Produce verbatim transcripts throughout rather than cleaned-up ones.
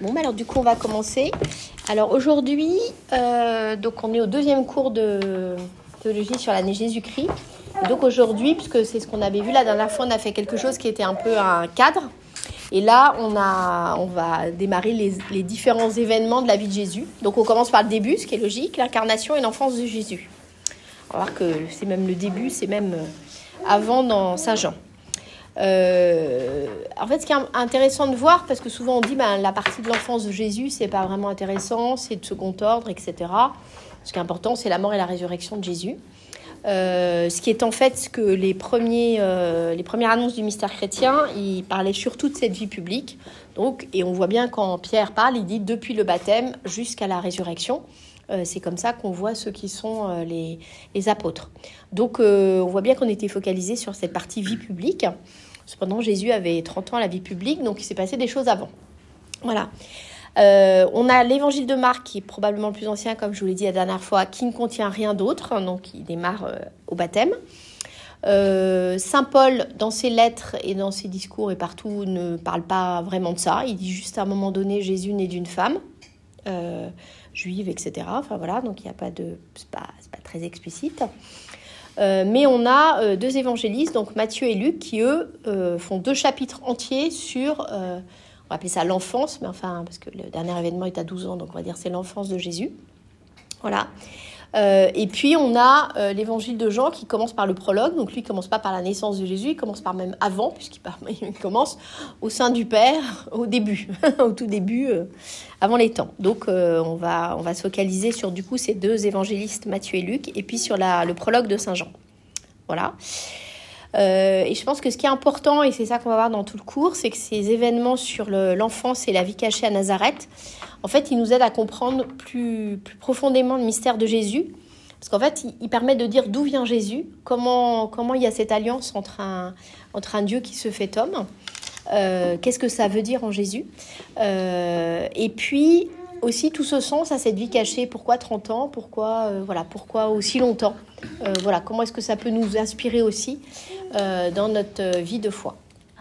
Bon, bah alors du coup, on va commencer. Alors aujourd'hui, euh, donc on est au deuxième cours de théologie sur l'année Jésus-Christ. Et donc aujourd'hui, puisque c'est ce qu'on avait vu la dernière fois, on a fait quelque chose qui était un peu un cadre. Et là, on, a, on va démarrer les, les différents événements de la vie de Jésus. Donc on commence par le début, ce qui est logique, l'incarnation et l'enfance de Jésus. On va voir que c'est même le début, c'est même avant dans Saint Jean. Euh, en fait, ce qui est intéressant de voir, parce que souvent on dit ben, la partie de l'enfance de Jésus, c'est pas vraiment intéressant, c'est de second ordre, et cetera. Ce qui est important, c'est la mort et la résurrection de Jésus. Euh, ce qui est en fait ce que les, premiers, euh, les premières annonces du mystère chrétien, ils parlaient surtout de cette vie publique. Donc, et on voit bien quand Pierre parle, il dit depuis le baptême jusqu'à la résurrection. Euh, c'est comme ça qu'on voit ceux qui sont euh, les, les apôtres. Donc euh, on voit bien qu'on était focalisé sur cette partie vie publique. Cependant, Jésus avait trente ans à la vie publique, donc il s'est passé des choses avant. Voilà. Euh, on a l'évangile de Marc, qui est probablement le plus ancien, comme je vous l'ai dit la dernière fois, qui ne contient rien d'autre, donc il démarre euh, au baptême. Euh, Saint Paul, dans ses lettres et dans ses discours et partout, ne parle pas vraiment de ça. Il dit juste à un moment donné, Jésus né d'une femme, euh, juive, et cetera. Enfin voilà, donc il n'y a pas de... C'est pas, c'est pas très explicite. Euh, mais on a euh, deux évangélistes, donc Matthieu et Luc, qui eux euh, font deux chapitres entiers sur, euh, on va appeler ça l'enfance, mais enfin, parce que le dernier événement est à douze ans, donc on va dire c'est l'enfance de Jésus. Voilà. Euh, et puis on a euh, l'évangile de Jean qui commence par le prologue, donc lui il ne commence pas par la naissance de Jésus, il commence par même avant, puisqu'il part, il commence au sein du Père, au début, au tout début, euh, avant les temps. Donc euh, on, va, on va se focaliser sur du coup ces deux évangélistes, Matthieu et Luc, et puis sur la, le prologue de Saint Jean. Voilà. Euh, et je pense que ce qui est important, et c'est ça qu'on va voir dans tout le cours, c'est que ces événements sur le, l'enfance et la vie cachée à Nazareth, en fait, ils nous aident à comprendre plus, plus profondément le mystère de Jésus. Parce qu'en fait, ils, ils permettent de dire d'où vient Jésus, comment, comment il y a cette alliance entre un, entre un Dieu qui se fait homme, euh, qu'est-ce que ça veut dire en Jésus. Euh, et puis, aussi tout ce sens à cette vie cachée. Pourquoi trente ans ? Pourquoi, euh, voilà, pourquoi aussi longtemps ? euh, voilà, comment est-ce que ça peut nous inspirer aussi euh, dans notre vie de foi.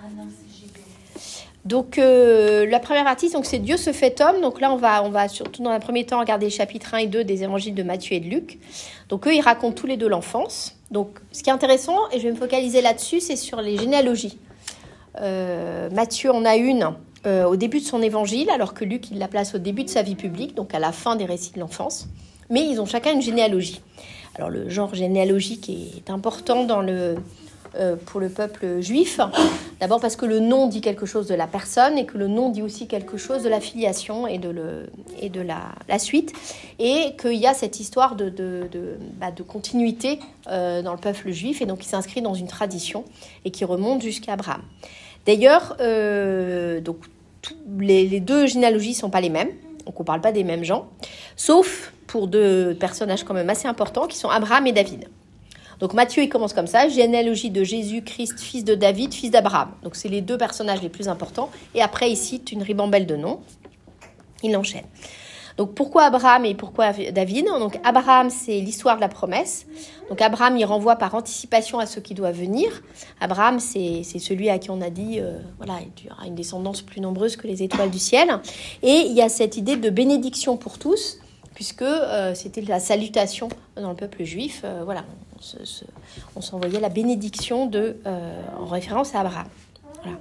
Donc, euh, la première partie, donc, c'est Dieu se fait homme. Donc là, on va, on va surtout dans un premier temps regarder les chapitres un et deux des évangiles de Matthieu et de Luc. Donc, eux, ils racontent tous les deux l'enfance. Donc, ce qui est intéressant, et je vais me focaliser là-dessus, c'est sur les généalogies. Euh, Matthieu en a une euh, au début de son évangile, alors que Luc, il la place au début de sa vie publique, donc à la fin des récits de l'enfance. Mais ils ont chacun une généalogie. Alors, le genre généalogique est important dans le... Euh, pour le peuple juif, d'abord parce que le nom dit quelque chose de la personne et que le nom dit aussi quelque chose de la filiation et de, le, et de la, la suite, et qu'il y a cette histoire de, de, de, bah, de continuité euh, dans le peuple juif, et donc qui s'inscrit dans une tradition et qui remonte jusqu'à Abraham. D'ailleurs, euh, donc, les, les deux généalogies ne sont pas les mêmes, donc on ne parle pas des mêmes gens, sauf pour deux personnages quand même assez importants qui sont Abraham et David. Donc Matthieu, il commence comme ça, généalogie de Jésus-Christ, fils de David, fils d'Abraham. Donc c'est les deux personnages les plus importants. Et après, il cite une ribambelle de noms. Il enchaîne. Donc pourquoi Abraham et pourquoi David ? Donc Abraham, c'est l'histoire de la promesse. Donc Abraham, il renvoie par anticipation à ce qui doit venir. Abraham, c'est, c'est celui à qui on a dit, euh, voilà, il y aura une descendance plus nombreuse que les étoiles du ciel. Et il y a cette idée de bénédiction pour tous, puisque euh, c'était la salutation dans le peuple juif. Euh, voilà, on, se, se, on s'envoyait la bénédiction de, euh, en référence à Abraham. Voilà.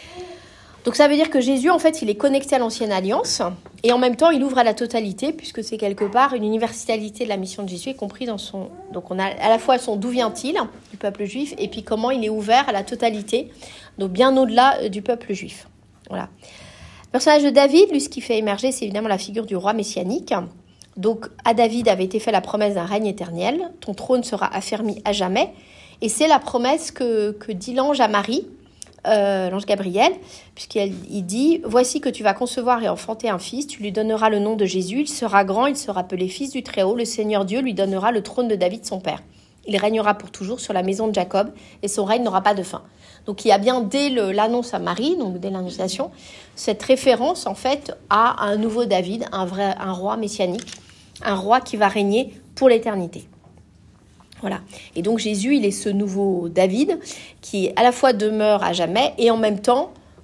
Donc ça veut dire que Jésus, en fait, il est connecté à l'ancienne alliance, et en même temps, il ouvre à la totalité, puisque c'est quelque part une universalité de la mission de Jésus, y compris dans son... Donc on a à la fois son d'où vient-il, du peuple juif, et puis comment il est ouvert à la totalité, donc bien au-delà du peuple juif. Voilà. Le personnage de David, lui, ce qui fait émerger, c'est évidemment la figure du roi messianique. Donc, à David avait été fait la promesse d'un règne éternel. Ton trône sera affermi à jamais. Et c'est la promesse que, que dit l'ange à Marie, euh, l'ange Gabriel, puisqu'il il dit « Voici que tu vas concevoir et enfanter un fils. Tu lui donneras le nom de Jésus. Il sera grand, il sera appelé fils du Très-Haut. Le Seigneur Dieu lui donnera le trône de David, son père. Il régnera pour toujours sur la maison de Jacob, et son règne n'aura pas de fin. » Donc, il y a bien, dès le, l'annonce à Marie, donc dès l'annonciation, cette référence, en fait, à un nouveau David, un vrai, un roi messianique, un roi qui va régner pour l'éternité. Voilà. Et donc Jésus, il est ce nouveau David qui à la fois demeure à jamais et en même temps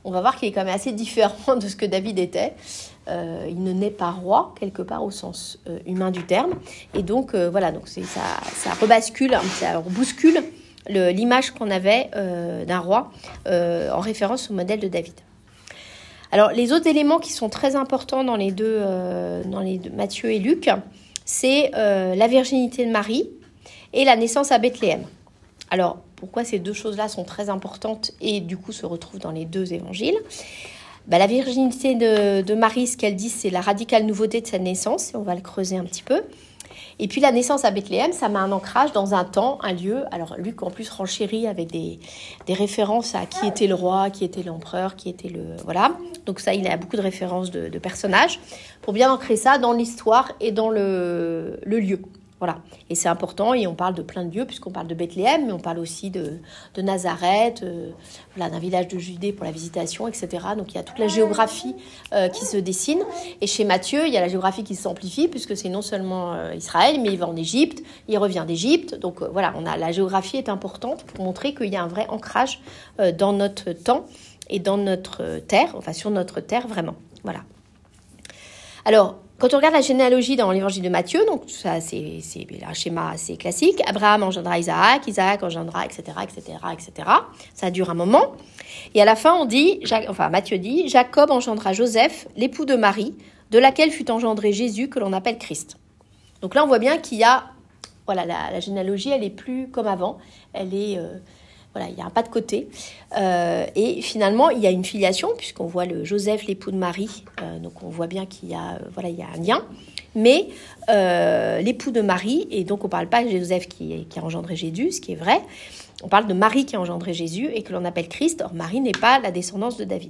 on va voir qu'il est quand même assez différent de ce que David était. Euh, il ne naît pas roi, quelque part, au sens euh, humain du terme. Et donc, euh, voilà, donc c'est, ça, ça rebascule, hein, ça rebouscule le, l'image qu'on avait euh, d'un roi euh, en référence au modèle de David. Alors, les autres éléments qui sont très importants dans les deux, euh, dans les deux Matthieu et Luc, c'est euh, la virginité de Marie et la naissance à Bethléem. Alors, pourquoi ces deux choses-là sont très importantes et du coup se retrouvent dans les deux évangiles ? Ben, la virginité de, de Marie, ce qu'elle dit, c'est la radicale nouveauté de sa naissance, et on va le creuser un petit peu. Et puis la naissance à Bethléem, ça met un ancrage dans un temps, un lieu. Alors Luc en plus renchérit avec des, des références à qui était le roi, qui était l'empereur, qui était le... Voilà. Donc ça, il a beaucoup de références de, de personnages pour bien ancrer ça dans l'histoire et dans le, le lieu. Voilà. Et c'est important, et on parle de plein de lieux, puisqu'on parle de Bethléem, mais on parle aussi de, de Nazareth, euh, voilà, d'un village de Judée pour la visitation, et cetera. Donc il y a toute la géographie euh, qui se dessine. Et chez Matthieu, il y a la géographie qui s'amplifie, puisque c'est non seulement euh, Israël, mais il va en Égypte, il revient d'Égypte. Donc euh, voilà, on a, la géographie est importante pour montrer qu'il y a un vrai ancrage euh, dans notre temps et dans notre terre, enfin sur notre terre vraiment. Voilà. Alors, quand on regarde la généalogie dans l'évangile de Matthieu, donc ça c'est, c'est un schéma assez classique, Abraham engendra Isaac, Isaac engendra, et cetera, et cetera, et cetera. Ça dure un moment. Et à la fin, on dit, enfin Matthieu dit, Jacob engendra Joseph, l'époux de Marie, de laquelle fut engendré Jésus, que l'on appelle Christ. Donc là, on voit bien qu'il y a, voilà, la, la généalogie, elle est plus comme avant, elle est... Euh, Voilà, il y a un pas de côté. Euh, et finalement, il y a une filiation, puisqu'on voit le Joseph, l'époux de Marie. Euh, donc, on voit bien qu'il y a, euh, voilà, il y a un lien. Mais euh, l'époux de Marie, et donc on ne parle pas de Joseph qui, qui a engendré Jésus, ce qui est vrai. On parle de Marie qui a engendré Jésus et que l'on appelle Christ. Or, Marie n'est pas la descendance de David.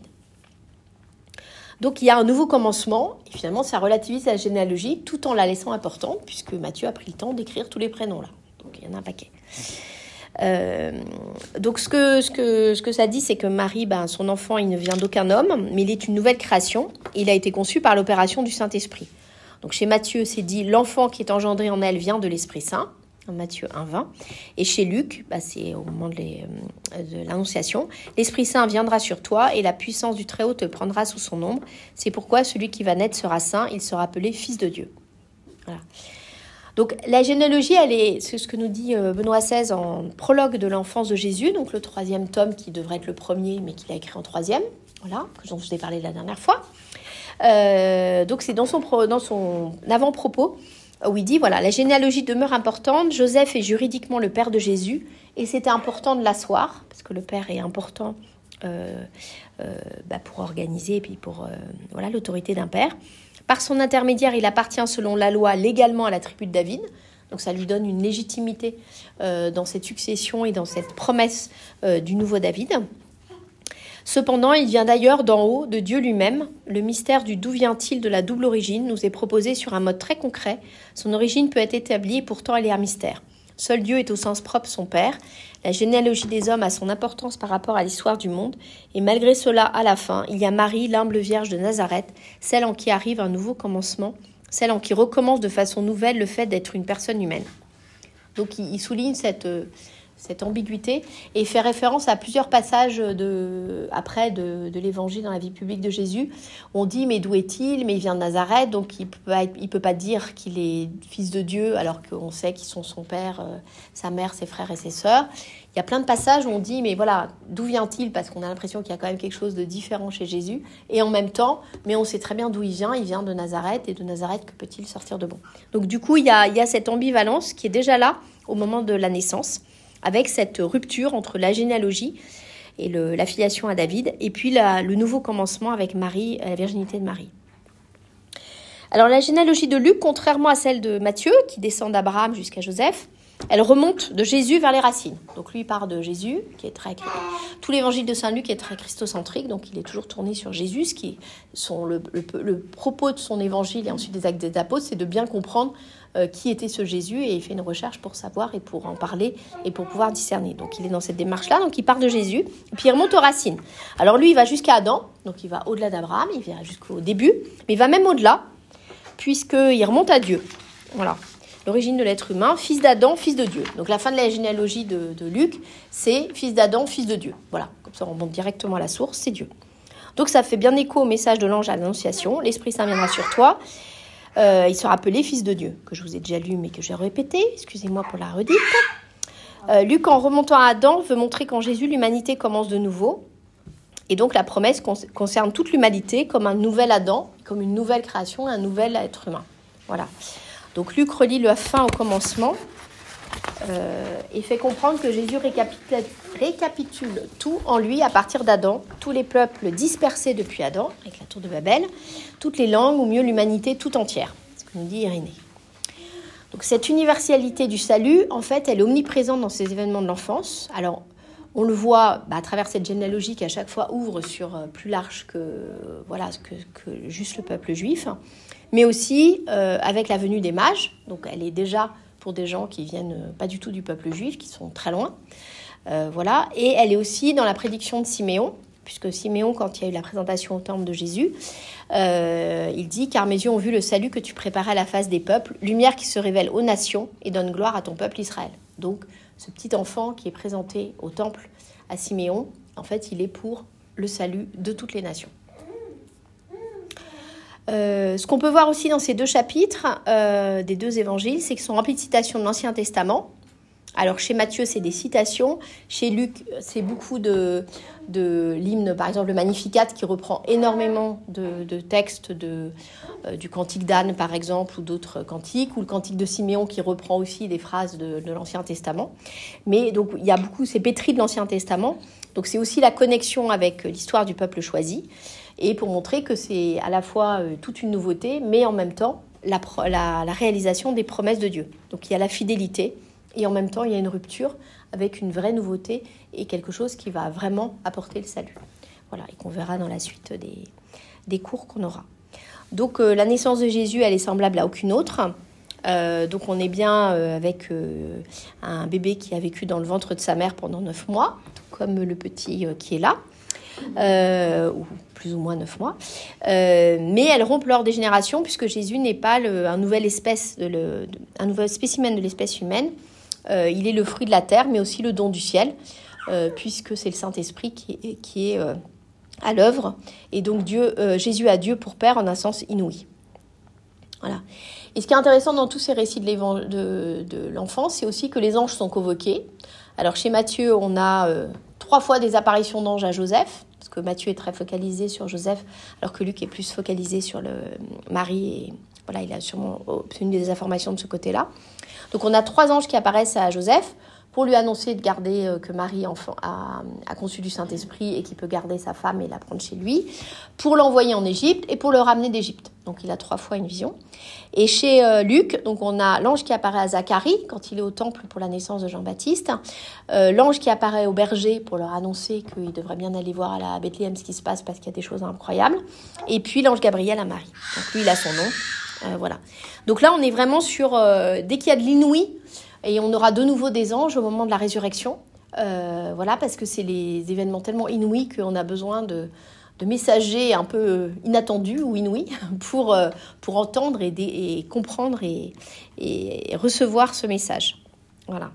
Donc, il y a un nouveau commencement. Et finalement, ça relativise la généalogie tout en la laissant importante, puisque Matthieu a pris le temps d'écrire tous les prénoms là. Donc, il y en a un paquet. Euh, donc ce que, ce, que, ce que ça dit, c'est que Marie, ben, son enfant, il ne vient d'aucun homme, mais il est une nouvelle création. Il a été conçu par l'opération du Saint-Esprit. Donc chez Matthieu, c'est dit l'enfant qui est engendré en elle vient de l'Esprit Saint, Matthieu un vingt. Et chez Luc, ben, c'est au moment de, les, de l'Annonciation, l'Esprit Saint viendra sur toi et la puissance du Très-Haut te prendra sous son ombre. C'est pourquoi celui qui va naître sera saint, il sera appelé Fils de Dieu. Voilà. Donc la généalogie, elle est, c'est ce que nous dit Benoît seize en prologue de l'enfance de Jésus, donc le troisième tome qui devrait être le premier, mais qu'il a écrit en troisième, voilà, dont je vous ai parlé la dernière fois. Euh, donc c'est dans son, dans son avant-propos où il dit, voilà, la généalogie demeure importante, Joseph est juridiquement le père de Jésus, et c'était important de l'asseoir, parce que le père est important euh, euh, bah, pour organiser, et puis pour euh, voilà, l'autorité d'un père. Par son intermédiaire, il appartient selon la loi légalement à la tribu de David. Donc ça lui donne une légitimité euh, dans cette succession et dans cette promesse euh, du nouveau David. Cependant, il vient d'ailleurs d'en haut, de Dieu lui-même. Le mystère du d'où vient-il de la double origine nous est proposé sur un mode très concret. Son origine peut être établie et pourtant elle est un mystère. Seul Dieu est au sens propre son Père. La généalogie des hommes a son importance par rapport à l'histoire du monde. Et malgré cela, à la fin, il y a Marie, l'humble Vierge de Nazareth, celle en qui arrive un nouveau commencement, celle en qui recommence de façon nouvelle le fait d'être une personne humaine. Donc il souligne cette, cette ambiguïté et fait référence à plusieurs passages de, après de, de l'évangile dans la vie publique de Jésus. On dit, mais d'où est-il ? Mais il vient de Nazareth, donc il ne peut pas dire qu'il est fils de Dieu, alors qu'on sait qu'ils sont son père, euh, sa mère, ses frères et ses sœurs. Il y a plein de passages où on dit, mais voilà, d'où vient-il ? Parce qu'on a l'impression qu'il y a quand même quelque chose de différent chez Jésus. Et en même temps, mais on sait très bien d'où il vient. Il vient de Nazareth, et de Nazareth, que peut-il sortir de bon ? Donc du coup, il y a, il y a cette ambivalence qui est déjà là au moment de la naissance, avec cette rupture entre la généalogie et le, la filiation à David, et puis la, le nouveau commencement avec Marie, la virginité de Marie. Alors la généalogie de Luc, contrairement à celle de Matthieu, qui descend d'Abraham jusqu'à Joseph, elle remonte de Jésus vers les racines. Donc lui, il part de Jésus, qui est très... Tout l'évangile de Saint-Luc est très christocentrique, donc il est toujours tourné sur Jésus, ce qui est son, le, le, le propos de son évangile et ensuite des actes des apôtres, c'est de bien comprendre euh, qui était ce Jésus, et il fait une recherche pour savoir et pour en parler et pour pouvoir discerner. Donc il est dans cette démarche-là, donc il part de Jésus, et puis il remonte aux racines. Alors lui, il va jusqu'à Adam, donc il va au-delà d'Abraham, il va jusqu'au début, mais il va même au-delà, puisqu'il remonte à Dieu. Voilà. L'origine de l'être humain, fils d'Adam, fils de Dieu. Donc la fin de la généalogie de, de Luc, c'est fils d'Adam, fils de Dieu. Voilà, comme ça on remonte directement à la source, c'est Dieu. Donc ça fait bien écho au message de l'ange à l'Annonciation. L'Esprit Saint viendra sur toi. Euh, il sera appelé Fils de Dieu, que je vous ai déjà lu mais que j'ai répété. Excusez-moi pour la redite. Euh, Luc, en remontant à Adam, veut montrer qu'en Jésus, l'humanité commence de nouveau. Et donc la promesse con- concerne toute l'humanité comme un nouvel Adam, comme une nouvelle création, un nouvel être humain. Voilà. Donc Luc relie la fin au commencement euh, et fait comprendre que Jésus récapitule, récapitule tout en lui à partir d'Adam, tous les peuples dispersés depuis Adam, avec la tour de Babel, toutes les langues, ou mieux l'humanité tout entière. C'est ce que nous dit Irénée. Donc cette universalité du salut, en fait, elle est omniprésente dans ces événements de l'enfance. Alors, on le voit bah, à travers cette généalogie qui à chaque fois ouvre sur euh, plus large que, euh, voilà, que, que juste le peuple juif, mais aussi euh, avec la venue des mages. Donc elle est déjà pour des gens qui viennent euh, pas du tout du peuple juif, qui sont très loin. Euh, voilà. Et elle est aussi dans la prédiction de Siméon, puisque Siméon, quand il y a eu la présentation au temple de Jésus, euh, il dit « Car mes yeux ont vu le salut que tu préparais à la face des peuples, lumière qui se révèle aux nations et donne gloire à ton peuple Israël. » Donc, ce petit enfant qui est présenté au temple à Siméon, en fait, il est pour le salut de toutes les nations. Euh, ce qu'on peut voir aussi dans ces deux chapitres euh, des deux évangiles, c'est qu'ils sont remplis de citations de l'Ancien Testament. Alors, chez Matthieu, c'est des citations. Chez Luc, c'est beaucoup de, de l'hymne, par exemple, le Magnificat, qui reprend énormément de, de textes de, euh, du Cantique d'Anne, par exemple, ou d'autres cantiques, ou le Cantique de Siméon, qui reprend aussi des phrases de, de l'Ancien Testament. Mais donc, il y a beaucoup, c'est pétri de l'Ancien Testament. Donc, c'est aussi la connexion avec l'histoire du peuple choisi, et pour montrer que c'est à la fois euh, toute une nouveauté, mais en même temps, la, la, la réalisation des promesses de Dieu. Donc, il y a la fidélité, et en même temps, il y a une rupture avec une vraie nouveauté et quelque chose qui va vraiment apporter le salut. Voilà, et qu'on verra dans la suite des, des cours qu'on aura. Donc, euh, la naissance de Jésus, elle est semblable à aucune autre. Euh, donc, on est bien euh, avec euh, un bébé qui a vécu dans le ventre de sa mère pendant neuf mois, comme le petit euh, qui est là, euh, ou plus ou moins neuf mois. Euh, mais elles rompent lors des générations, puisque Jésus n'est pas le, un, nouvel espèce de le, de, un nouvel spécimen de l'espèce humaine. Euh, il est le fruit de la terre, mais aussi le don du ciel, euh, puisque c'est le Saint-Esprit qui est, qui est euh, à l'œuvre. Et donc Dieu, euh, Jésus a Dieu pour Père en un sens inouï. Voilà. Et ce qui est intéressant dans tous ces récits de, de, de l'enfance, c'est aussi que les anges sont convoqués. Alors chez Matthieu, on a euh, trois fois des apparitions d'anges à Joseph, parce que Matthieu est très focalisé sur Joseph, alors que Luc est plus focalisé sur le Marie. Et voilà, il a sûrement obtenu des informations de ce côté-là. Donc on a trois anges qui apparaissent à Joseph pour lui annoncer de garder euh, que Marie enfant, a, a conçu du Saint-Esprit et qu'il peut garder sa femme et la prendre chez lui, pour l'envoyer en Égypte et pour le ramener d'Égypte. Donc il a trois fois une vision. Et chez euh, Luc, donc on a l'ange qui apparaît à Zacharie quand il est au temple pour la naissance de Jean-Baptiste, euh, l'ange qui apparaît au berger pour leur annoncer qu'il devrait bien aller voir à la Bethléem ce qui se passe parce qu'il y a des choses incroyables, et puis l'ange Gabriel à Marie. Donc lui, il a son nom. Euh, voilà. Donc là, on est vraiment sur, euh, dès qu'il y a de l'inouï, et on aura de nouveau des anges au moment de la résurrection, euh, voilà, parce que c'est les événements tellement inouïs qu'on a besoin de, de messagers un peu inattendus ou inouïs pour, euh, pour entendre et, et comprendre et, et recevoir ce message. Voilà.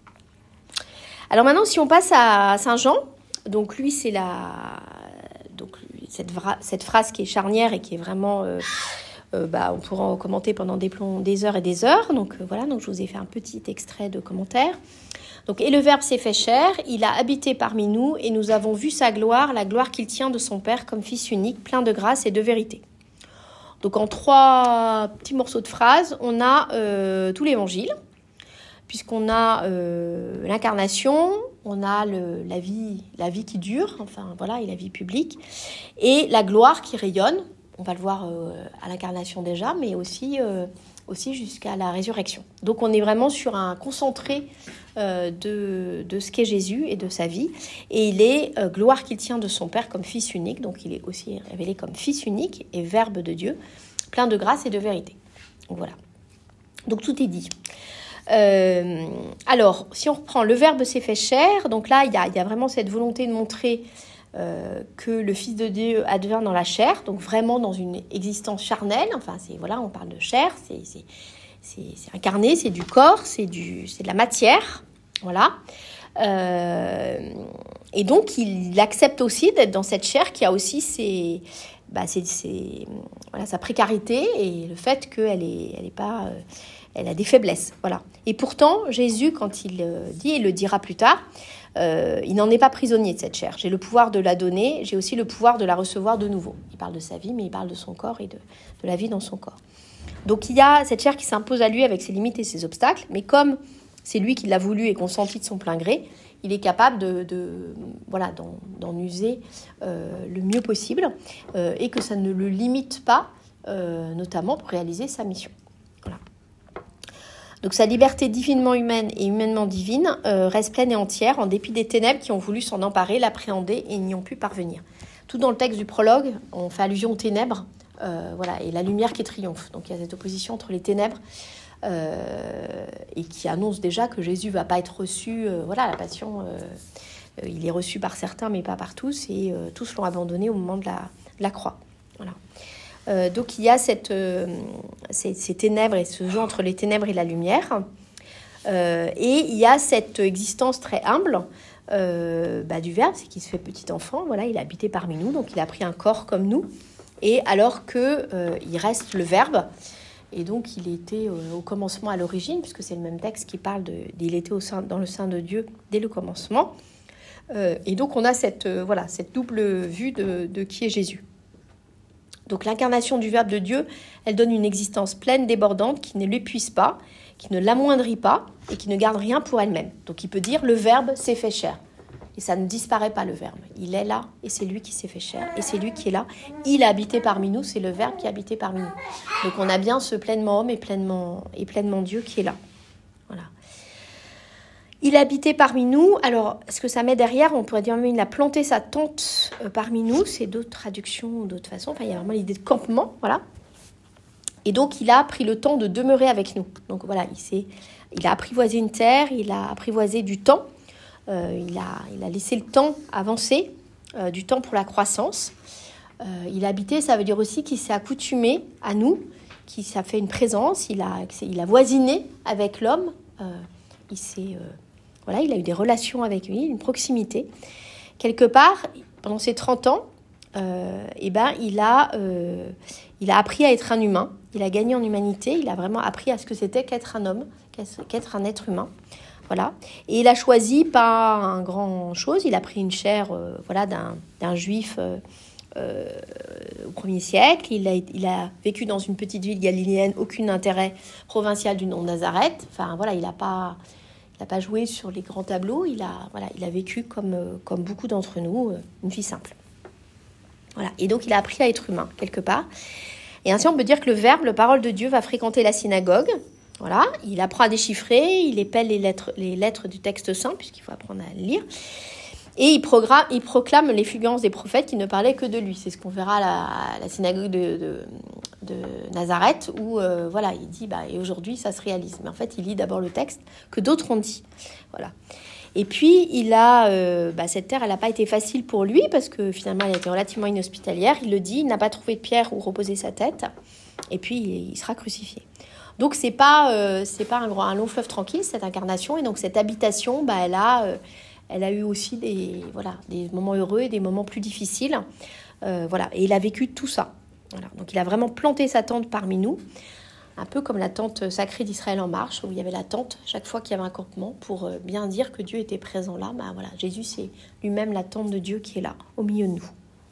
Alors maintenant, si on passe à Saint Jean, donc lui, c'est la, donc cette, vra... cette phrase qui est charnière et qui est vraiment... Euh, Euh, bah, on pourra en commenter pendant des, plomb, des heures et des heures. Donc euh, voilà, donc je vous ai fait un petit extrait de commentaire. Donc, et le Verbe s'est fait chair, il a habité parmi nous et nous avons vu sa gloire, la gloire qu'il tient de son Père comme Fils unique, plein de grâce et de vérité. Donc en trois petits morceaux de phrases, on a euh, tout l'Évangile, puisqu'on a euh, l'incarnation, on a le, la vie, la vie qui dure, enfin voilà, et la vie publique, et la gloire qui rayonne. On va le voir euh, à l'incarnation déjà, mais aussi, euh, aussi jusqu'à la résurrection. Donc on est vraiment sur un concentré euh, de, de ce qu'est Jésus et de sa vie. Et il est euh, gloire qu'il tient de son Père comme Fils unique. Donc il est aussi révélé comme Fils unique et Verbe de Dieu, plein de grâce et de vérité. Donc voilà. Donc tout est dit. Euh, alors, si on reprend, le Verbe s'est fait chair. Donc là, il y a, il y a vraiment cette volonté de montrer... Euh, que le Fils de Dieu advient dans la chair, donc vraiment dans une existence charnelle. Enfin, c'est, voilà, on parle de chair, c'est, c'est, c'est, c'est incarné, c'est du corps, c'est, du, c'est de la matière. Voilà. Euh, Et donc, il accepte aussi d'être dans cette chair qui a aussi ses, bah, ses, ses, voilà, sa précarité et le fait qu'elle est, elle est pas, euh, elle a des faiblesses. Voilà. Et pourtant, Jésus, quand il euh, dit, et le dira plus tard, euh, il n'en est pas prisonnier de cette chair. J'ai le pouvoir de la donner, j'ai aussi le pouvoir de la recevoir de nouveau. Il parle de sa vie, mais il parle de son corps et de, de la vie dans son corps. Donc, il y a cette chair qui s'impose à lui avec ses limites et ses obstacles, mais comme c'est lui qui l'a voulu et consenti de son plein gré, il est capable de, de, voilà, d'en, d'en user euh, le mieux possible euh, et que ça ne le limite pas, euh, notamment pour réaliser sa mission. Voilà. Donc sa liberté divinement humaine et humainement divine euh, reste pleine et entière en dépit des ténèbres qui ont voulu s'en emparer, l'appréhender et n'y ont pu parvenir. Tout dans le texte du prologue, on fait allusion aux ténèbres euh, voilà, et la lumière qui triomphe. Donc il y a cette opposition entre les ténèbres Euh, et qui annonce déjà que Jésus ne va pas être reçu, euh, voilà, la passion, euh, euh, il est reçu par certains, mais pas par tous, et euh, tous l'ont abandonné au moment de la, de la croix. Voilà. Euh, donc il y a cette, euh, ces, ces ténèbres et ce jeu entre les ténèbres et la lumière, euh, et il y a cette existence très humble euh, bah, du Verbe, c'est qu'il se fait petit enfant, voilà, il a habité parmi nous, donc il a pris un corps comme nous, et alors qu'il euh, reste le Verbe. Et donc, il était euh, au commencement à l'origine, puisque c'est le même texte qui parle de, il était au sein, dans le sein de Dieu dès le commencement. Euh, et donc, on a cette, euh, voilà, cette double vue de, de qui est Jésus. Donc, l'incarnation du Verbe de Dieu, elle donne une existence pleine, débordante, qui ne l'épuise pas, qui ne l'amoindrit pas et qui ne garde rien pour elle-même. Donc, il peut dire, le Verbe s'est fait chair. Et ça ne disparaît pas, le Verbe. Il est là, et c'est lui qui s'est fait chair, et c'est lui qui est là. Il a habité parmi nous, c'est le Verbe qui a habité parmi nous. Donc on a bien ce pleinement homme et pleinement, et pleinement Dieu qui est là. Voilà. Il a habité parmi nous. Alors, ce que ça met derrière, on pourrait dire même il a planté sa tente parmi nous. C'est d'autres traductions, d'autres façons. Enfin, il y a vraiment l'idée de campement, voilà. Et donc, il a pris le temps de demeurer avec nous. Donc voilà, il, s'est, il a apprivoisé une terre, il a apprivoisé du temps. Euh, il, a, il a laissé le temps avancer, euh, du temps pour la croissance. Euh, il a habité, ça veut dire aussi qu'il s'est accoutumé à nous, qu'il s'est fait une présence, il a, il a voisiné avec l'homme, euh, il, s'est, euh, voilà, il a eu des relations avec lui, une proximité. Quelque part, pendant ces trente ans, euh, eh ben, il, a, euh, il a appris à être un humain, il a gagné en humanité, il a vraiment appris à ce que c'était qu'être un homme, qu'être un être humain. Voilà. Et il a choisi pas un grand chose, il a pris une chair euh, voilà, d'un, d'un juif euh, euh, au premier siècle, il a, il a vécu dans une petite ville galiléenne, aucun intérêt provincial du nom de Nazareth, enfin voilà, il n'a pas, il a pas joué sur les grands tableaux, il a, voilà, il a vécu comme, euh, comme beaucoup d'entre nous, euh, une vie simple. Voilà. Et donc il a appris à être humain, quelque part. Et ainsi on peut dire que le Verbe, la parole de Dieu, va fréquenter la synagogue. Voilà, il apprend à déchiffrer, il épelle les lettres, les lettres du texte saint, puisqu'il faut apprendre à lire. Et il, programme, il proclame les fulgurances des prophètes qui ne parlaient que de lui. C'est ce qu'on verra à la, à la synagogue de, de, de Nazareth, où euh, voilà, il dit, bah, et aujourd'hui, ça se réalise. Mais en fait, il lit d'abord le texte que d'autres ont dit. Voilà. Et puis, il a, euh, bah, cette terre, elle n'a pas été facile pour lui, parce que finalement, elle était relativement inhospitalière. Il le dit, il n'a pas trouvé de pierre où reposer sa tête. Et puis, il sera crucifié. Donc, ce n'est pas, euh, c'est pas un, grand, un long fleuve tranquille, cette incarnation. Et donc, cette habitation, bah, elle, a, euh, elle a eu aussi des, voilà, des moments heureux et des moments plus difficiles. Euh, voilà. Et il a vécu tout ça. Voilà. Donc, il a vraiment planté sa tente parmi nous, un peu comme la tente sacrée d'Israël en marche, où il y avait la tente chaque fois qu'il y avait un campement, pour euh, bien dire que Dieu était présent là. Bah, voilà. Jésus, c'est lui-même la tente de Dieu qui est là, au milieu de nous.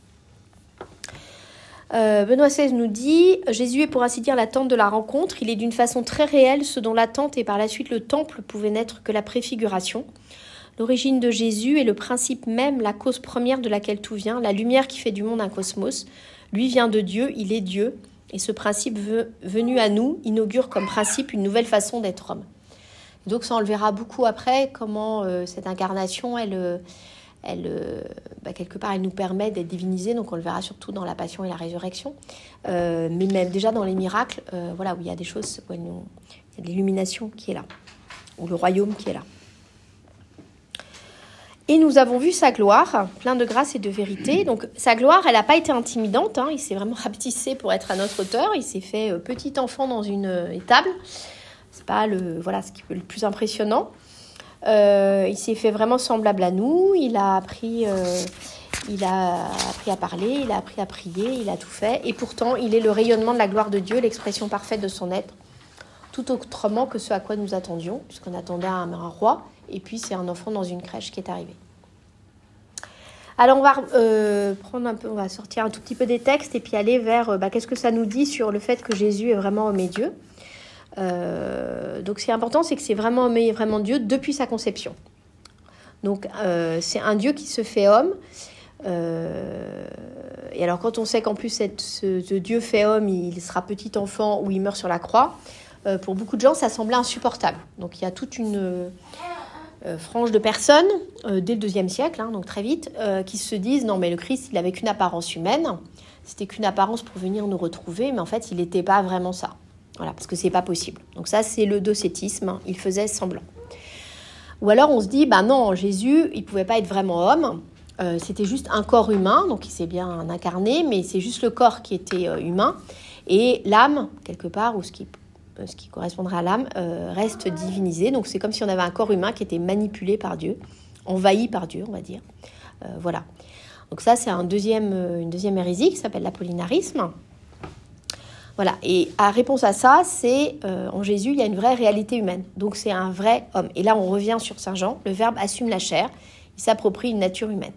Euh, Benoît seize nous dit « Jésus est pour ainsi dire la tente de la rencontre. Il est d'une façon très réelle ce dont la tente et par la suite le temple pouvaient n'être que la préfiguration. L'origine de Jésus est le principe même, la cause première de laquelle tout vient, la lumière qui fait du monde un cosmos. Lui vient de Dieu, il est Dieu. Et ce principe venu à nous inaugure comme principe une nouvelle façon d'être homme. » Donc ça, on le verra beaucoup après, comment euh, cette incarnation, elle... Euh, Elle, euh, bah, quelque part, elle nous permet d'être divinisés, donc on le verra surtout dans la passion et la résurrection, euh, mais même déjà dans les miracles, euh, voilà, où il y a des choses, où nous, il y a de l'illumination qui est là, ou le royaume qui est là. Et nous avons vu sa gloire, plein de grâce et de vérité. Donc sa gloire, elle n'a pas été intimidante, hein, il s'est vraiment rapetissé pour être à notre hauteur, il s'est fait euh, petit enfant dans une euh, étable, c'est pas le, voilà, ce qui est le plus impressionnant. Euh, il s'est fait vraiment semblable à nous. Il a appris, euh, il a appris à parler, il a appris à prier, il a tout fait. Et pourtant, il est le rayonnement de la gloire de Dieu, l'expression parfaite de son être, tout autrement que ce à quoi nous attendions, puisqu'on attendait un, un roi. Et puis, c'est un enfant dans une crèche qui est arrivé. Alors, on va euh, prendre un peu, on va sortir un tout petit peu des textes et puis aller vers euh, bah, qu'est-ce que ça nous dit sur le fait que Jésus est vraiment homme et Dieu. Euh, donc, ce qui est important, c'est que c'est vraiment homme et vraiment Dieu depuis sa conception. Donc, euh, c'est un Dieu qui se fait homme. Euh, et alors, quand on sait qu'en plus, cette, ce, ce Dieu fait homme, il sera petit enfant ou il meurt sur la croix, euh, pour beaucoup de gens, ça semblait insupportable. Donc, il y a toute une... Euh, frange de personnes, euh, dès le deuxième siècle, hein, donc très vite, euh, qui se disent « Non, mais le Christ, il n'avait qu'une apparence humaine, c'était qu'une apparence pour venir nous retrouver, mais en fait, il n'était pas vraiment ça. » Voilà, parce que c'est pas possible. Donc ça, c'est le docétisme, hein, il faisait semblant. Ou alors, on se dit « Bah non, Jésus, il ne pouvait pas être vraiment homme, euh, c'était juste un corps humain, donc il s'est bien incarné, mais c'est juste le corps qui était euh, humain, et l'âme, quelque part, ou ce qui... ce qui correspondrait à l'âme, euh, reste divinisé. Donc, c'est comme si on avait un corps humain qui était manipulé par Dieu, envahi par Dieu, on va dire. Euh, voilà. Donc, ça, c'est un deuxième, une deuxième hérésie qui s'appelle l'apollinarisme. Voilà. Et à réponse à ça, c'est euh, en Jésus, il y a une vraie réalité humaine. Donc, c'est un vrai homme. Et là, on revient sur Saint Jean. Le Verbe assume la chair. Il s'approprie une nature humaine.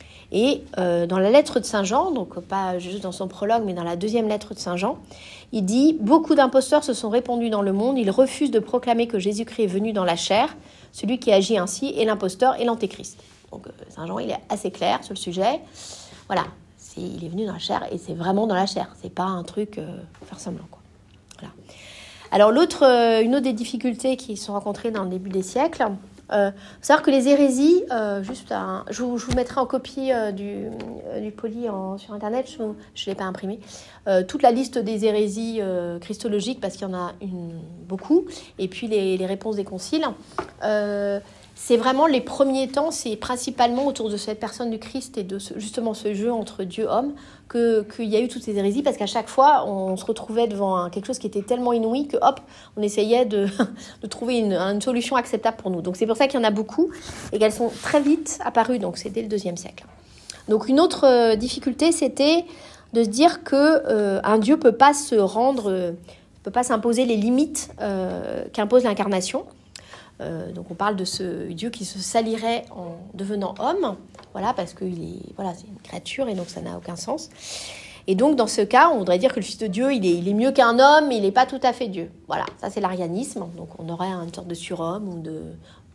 Et euh, dans la lettre de Saint Jean, donc pas juste dans son prologue, mais dans la deuxième lettre de Saint Jean, il dit « Beaucoup d'imposteurs se sont répandus dans le monde, ils refusent de proclamer que Jésus-Christ est venu dans la chair, celui qui agit ainsi est l'imposteur et l'antéchrist. » Donc euh, Saint Jean, il est assez clair sur le sujet. Voilà, c'est, il est venu dans la chair et c'est vraiment dans la chair, c'est pas un truc euh, faire semblant, quoi. Voilà. Alors l'autre, euh, une autre des difficultés qui sont rencontrées dans le début des siècles, Euh, faut savoir que les hérésies, euh, juste un, je, vous, je vous mettrai en copie euh, du, euh, du poly en, sur Internet, je ne l'ai pas imprimé, euh, toute la liste des hérésies euh, christologiques, parce qu'il y en a une, beaucoup, et puis les, les réponses des conciles. Euh, c'est vraiment les premiers temps, c'est principalement autour de cette personne du Christ et de ce, justement ce jeu entre Dieu et homme que, qu'il y a eu toutes ces hérésies, parce qu'à chaque fois, on se retrouvait devant un, quelque chose qui était tellement inouï que hop, on essayait de, de trouver une, une solution acceptable pour nous. Donc c'est pour ça qu'il y en a beaucoup et qu'elles sont très vite apparues, donc c'est dès le deuxième siècle. Donc une autre euh, difficulté, c'était de se dire qu'un euh, Dieu ne peut pas se rendre, ne euh, peut pas s'imposer les limites euh, qu'impose l'incarnation. Euh, donc on parle de ce Dieu qui se salirait en devenant homme, voilà, parce que il est, voilà, c'est une créature et donc ça n'a aucun sens. Et donc dans ce cas, on voudrait dire que le Fils de Dieu, il est, il est mieux qu'un homme, mais il n'est pas tout à fait Dieu. Voilà, ça c'est l'arianisme, donc on aurait une sorte de surhomme ou de,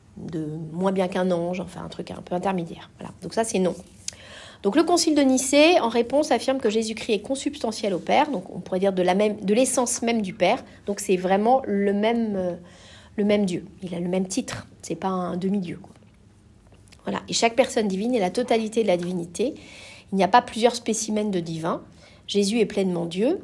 de moins bien qu'un ange, enfin un truc un peu intermédiaire. Voilà, donc ça c'est non. Donc le Concile de Nicée, en réponse, affirme que Jésus-Christ est consubstantiel au Père, donc on pourrait dire de, la même, de l'essence même du Père, donc c'est vraiment le même... Euh, le même Dieu, il a le même titre, c'est pas un demi-dieu, quoi. Voilà, et chaque personne divine est la totalité de la divinité. Il n'y a pas plusieurs spécimens de divin. Jésus est pleinement Dieu.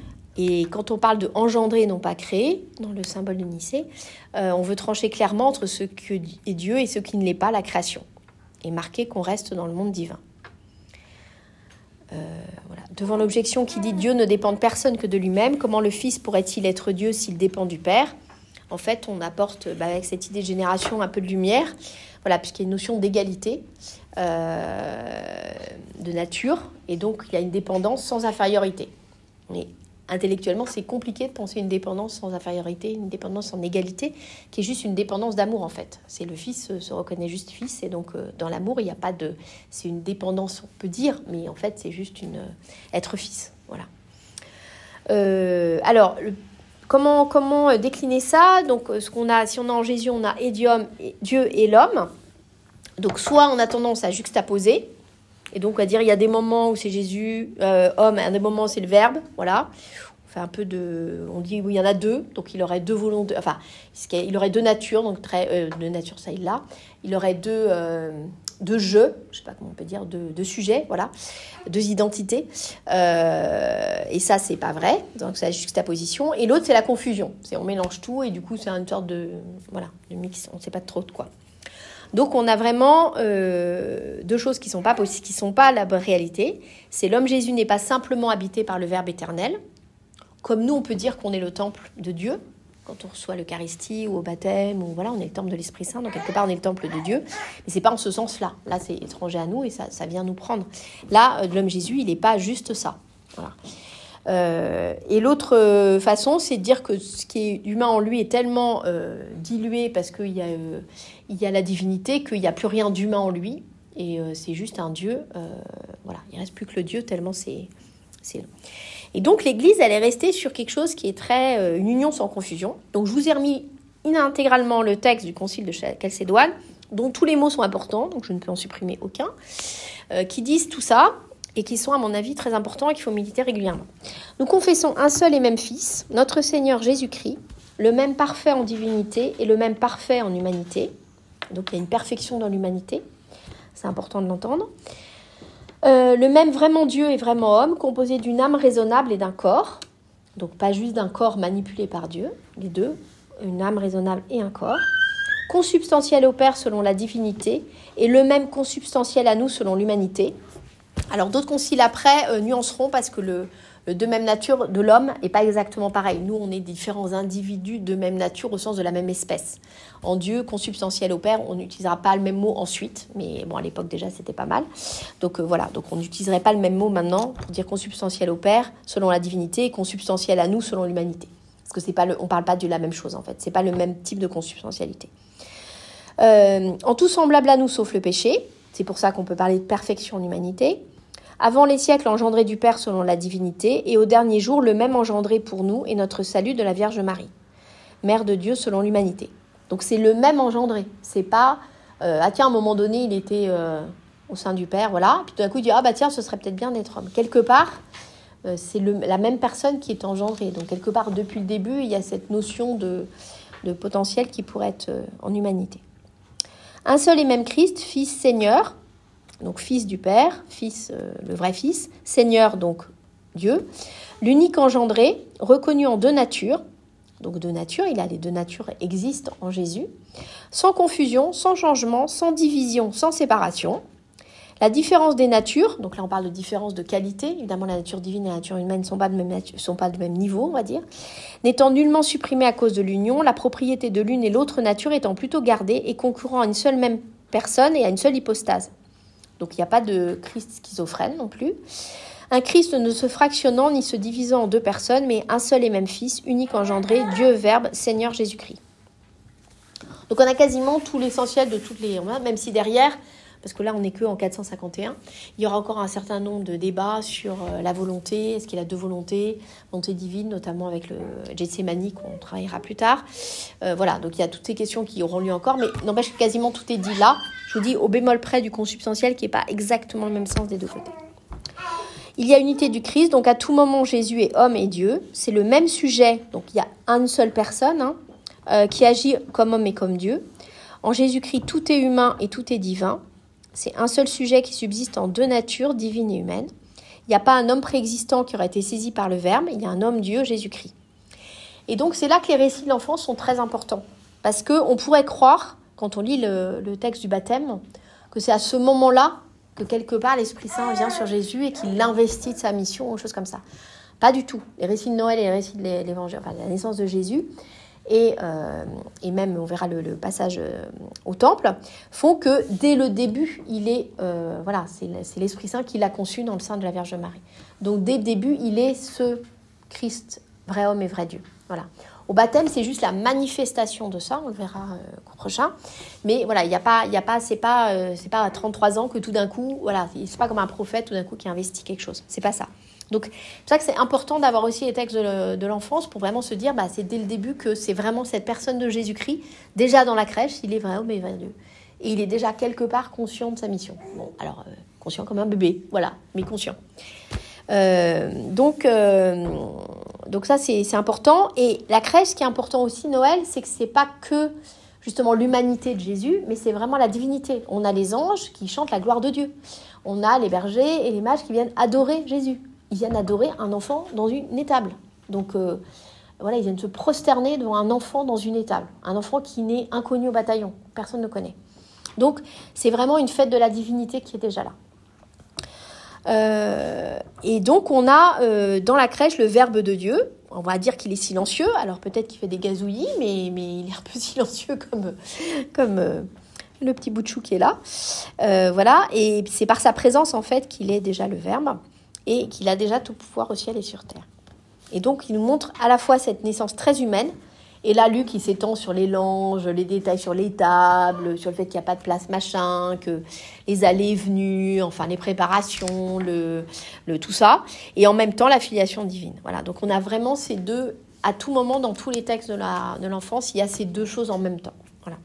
Et quand on parle de engendrer et non pas créer, dans le symbole de Nicée, euh, on veut trancher clairement entre ce qui est Dieu et ce qui ne l'est pas, la création, et marquer qu'on reste dans le monde divin. Euh, voilà. Devant l'objection qui dit Dieu ne dépend de personne que de lui-même, comment le Fils pourrait-il être Dieu s'il dépend du Père ? En fait, on apporte, bah, avec cette idée de génération, un peu de lumière, voilà, puisqu'il y a une notion d'égalité euh, de nature, et donc il y a une dépendance sans infériorité. Mais intellectuellement, c'est compliqué de penser une dépendance sans infériorité, une dépendance en égalité, qui est juste une dépendance d'amour, en fait. C'est le Fils euh, se reconnaît juste Fils, et donc euh, dans l'amour, il n'y a pas de... C'est une dépendance, on peut dire, mais en fait, c'est juste une, euh, être Fils, voilà. Euh, alors... Le, Comment, comment décliner ça ? Donc, ce qu'on a, si on a en Jésus, on a et Dieu, et Dieu et l'homme. Donc, soit on a tendance à juxtaposer, et donc à dire il y a des moments où c'est Jésus, euh, homme, et à des moments où c'est le Verbe, voilà. On fait un peu de, on dit oui, il y en a deux, donc il aurait deux volontés, enfin, il aurait deux natures, donc très, euh, deux natures, ça il l'a. Il aurait deux, euh, deux jeux, je sais pas comment on peut dire, deux, deux sujets, voilà, deux identités. Euh, et ça, c'est pas vrai, donc c'est la juxtaposition. Et l'autre, c'est la confusion. C'est on mélange tout et du coup, c'est une sorte de, voilà, de mix, on ne sait pas trop de quoi. Donc, on a vraiment euh, deux choses qui ne sont pas possibles, qui sont pas la réalité. C'est l'homme Jésus n'est pas simplement habité par le Verbe éternel, comme nous, on peut dire qu'on est le temple de Dieu. quand on reçoit l'Eucharistie ou au baptême, ou voilà, on est le temple de l'Esprit Saint, donc quelque part on est le temple de Dieu, mais c'est pas en ce sens-là. Là, c'est étranger à nous et ça, ça vient nous prendre. Là, l'homme Jésus, il n'est pas juste ça. Voilà. Euh, et l'autre façon, c'est de dire que ce qui est humain en lui est tellement euh, dilué parce qu'il y a, euh, il y a la divinité qu'il n'y a plus rien d'humain en lui, et euh, c'est juste un Dieu. Euh, voilà, il ne reste plus que le Dieu tellement c'est, c'est long. Et donc l'Église, elle est restée sur quelque chose qui est très euh, une union sans confusion. Donc je vous ai remis intégralement le texte du Concile de Chalcédoine, dont tous les mots sont importants, donc je ne peux en supprimer aucun, euh, qui disent tout ça et qui sont à mon avis très importants et qu'il faut méditer régulièrement. Nous confessons un seul et même Fils, notre Seigneur Jésus-Christ, le même parfait en divinité et le même parfait en humanité. Donc il y a une perfection dans l'humanité, c'est important de l'entendre. Euh, le même vraiment Dieu et vraiment homme, composé d'une âme raisonnable et d'un corps, donc pas juste d'un corps manipulé par Dieu, les deux, une âme raisonnable et un corps, consubstantiel au Père selon la divinité, et le même consubstantiel à nous selon l'humanité. Alors d'autres conciles après euh, nuanceront parce que le, le de même nature de l'homme n'est pas exactement pareil. Nous, on est différents individus de même nature au sens de la même espèce. En Dieu, consubstantiel au Père, on n'utilisera pas le même mot ensuite, mais bon, à l'époque déjà, c'était pas mal. Donc euh, voilà, donc on n'utiliserait pas le même mot maintenant pour dire consubstantiel au Père selon la divinité et consubstantiel à nous selon l'humanité. Parce que c'est pas le, on ne parle pas de la même chose en fait, c'est pas le même type de consubstantialité. Euh, en tout semblable à nous sauf le péché, c'est pour ça qu'on peut parler de perfection en humanité. Avant les siècles, engendré du Père selon la divinité, et au dernier jour, le même engendré pour nous et notre salut de la Vierge Marie, Mère de Dieu selon l'humanité. Donc c'est le même engendré. C'est pas, euh, ah tiens, à un moment donné, il était euh, au sein du Père, voilà. Puis tout d'un coup, il dit, ah bah tiens, ce serait peut-être bien d'être homme. Quelque part, euh, c'est le, la même personne qui est engendrée. Donc quelque part, depuis le début, il y a cette notion de, de potentiel qui pourrait être euh, en humanité. Un seul et même Christ, Fils Seigneur, donc Fils du Père, Fils, euh, le vrai Fils, Seigneur, donc Dieu, l'unique engendré, reconnu en deux natures, donc deux natures, il a les deux natures existent en Jésus, sans confusion, sans changement, sans division, sans séparation. La différence des natures, donc là on parle de différence de qualité, évidemment la nature divine et la nature humaine ne sont pas de même nature, sont pas de même niveau, on va dire, n'étant nullement supprimée à cause de l'union, la propriété de l'une et l'autre nature étant plutôt gardée et concourant à une seule même personne et à une seule hypostase. Donc il n'y a pas de Christ schizophrène non plus. Un Christ ne se fractionnant ni se divisant en deux personnes, mais un seul et même Fils, unique engendré, Dieu, Verbe, Seigneur Jésus-Christ. Donc on a quasiment tout l'essentiel de toutes les... Même si derrière, parce que là on n'est que en quatre cent cinquante et un, il y aura encore un certain nombre de débats sur la volonté, est-ce qu'il y a deux volontés, volonté divine, notamment avec le Gethsémani qu'on travaillera plus tard. Euh, voilà, donc il y a toutes ces questions qui auront lieu encore, mais n'empêche que quasiment tout est dit là. Je vous dis au bémol près du consubstantiel qui n'est pas exactement le même sens des deux côtés. Il y a unité du Christ, donc à tout moment Jésus est homme et Dieu. C'est le même sujet, donc il y a une seule personne hein, euh, qui agit comme homme et comme Dieu. En Jésus-Christ, tout est humain et tout est divin. C'est un seul sujet qui subsiste en deux natures, divine et humaine. Il n'y a pas un homme préexistant qui aurait été saisi par le Verbe, il y a un homme Dieu, Jésus-Christ. Et donc c'est là que les récits de l'enfance sont très importants. Parce qu'on pourrait croire, quand on lit le, le texte du baptême, que c'est à ce moment-là que quelque part l'Esprit Saint vient sur Jésus et qu'il l'investit de sa mission ou choses comme ça. Pas du tout. Les récits de Noël et les récits de l'Évangile, enfin la naissance de Jésus, et, euh, et même on verra le, le passage euh, au temple, font que dès le début, il est, euh, voilà, c'est, c'est l'Esprit Saint qui l'a conçu dans le sein de la Vierge Marie. Donc dès le début, il est ce Christ, vrai homme et vrai Dieu. Voilà. Au baptême, c'est juste la manifestation de ça, on le verra euh, prochain. Mais voilà, il y a pas, il y a pas, c'est pas, euh, c'est pas à trente-trois ans que tout d'un coup, voilà, c'est pas comme un prophète tout d'un coup qui investit quelque chose. C'est pas ça. Donc c'est pour ça que c'est important d'avoir aussi les textes de, de l'enfance pour vraiment se dire, bah c'est dès le début que c'est vraiment cette personne de Jésus-Christ déjà dans la crèche, il est vrai homme et vrai Dieu, et il est déjà quelque part conscient de sa mission. Bon, alors euh, conscient comme un bébé, voilà, mais conscient. Euh, donc, euh, donc ça c'est, c'est important. Et la crèche, ce qui est important aussi, Noël, c'est que c'est pas que justement l'humanité de Jésus, mais c'est vraiment la divinité. On a les anges qui chantent la gloire de Dieu. On a les bergers et les mages qui viennent adorer Jésus. Ils viennent adorer un enfant dans une étable. Donc euh, voilà, ils viennent se prosterner devant un enfant dans une étable. Un enfant qui n'est inconnu au bataillon, personne ne connaît. Donc c'est vraiment une fête de la divinité qui est déjà là. Euh, et donc on a euh, dans la crèche le Verbe de Dieu. on va dire qu'il est silencieux. Alors peut-être qu'il fait des gazouillis, mais, mais il est un peu silencieux comme, comme euh, le petit bout de chou qui est là. Euh, voilà, et c'est par sa présence en fait qu'il est déjà le Verbe et qu'il a déjà tout pouvoir au ciel et sur terre. Et donc il nous montre à la fois cette naissance très humaine. Et là, Luc, il s'étend sur les langes, les détails sur les tables, sur le fait qu'il n'y a pas de place machin, que les allées et venues, enfin les préparations, le, le, tout ça. Et en même temps, la filiation divine. Voilà, donc on a vraiment ces deux, à tout moment, dans tous les textes de, la, de l'enfance, il y a ces deux choses en même temps. Voilà.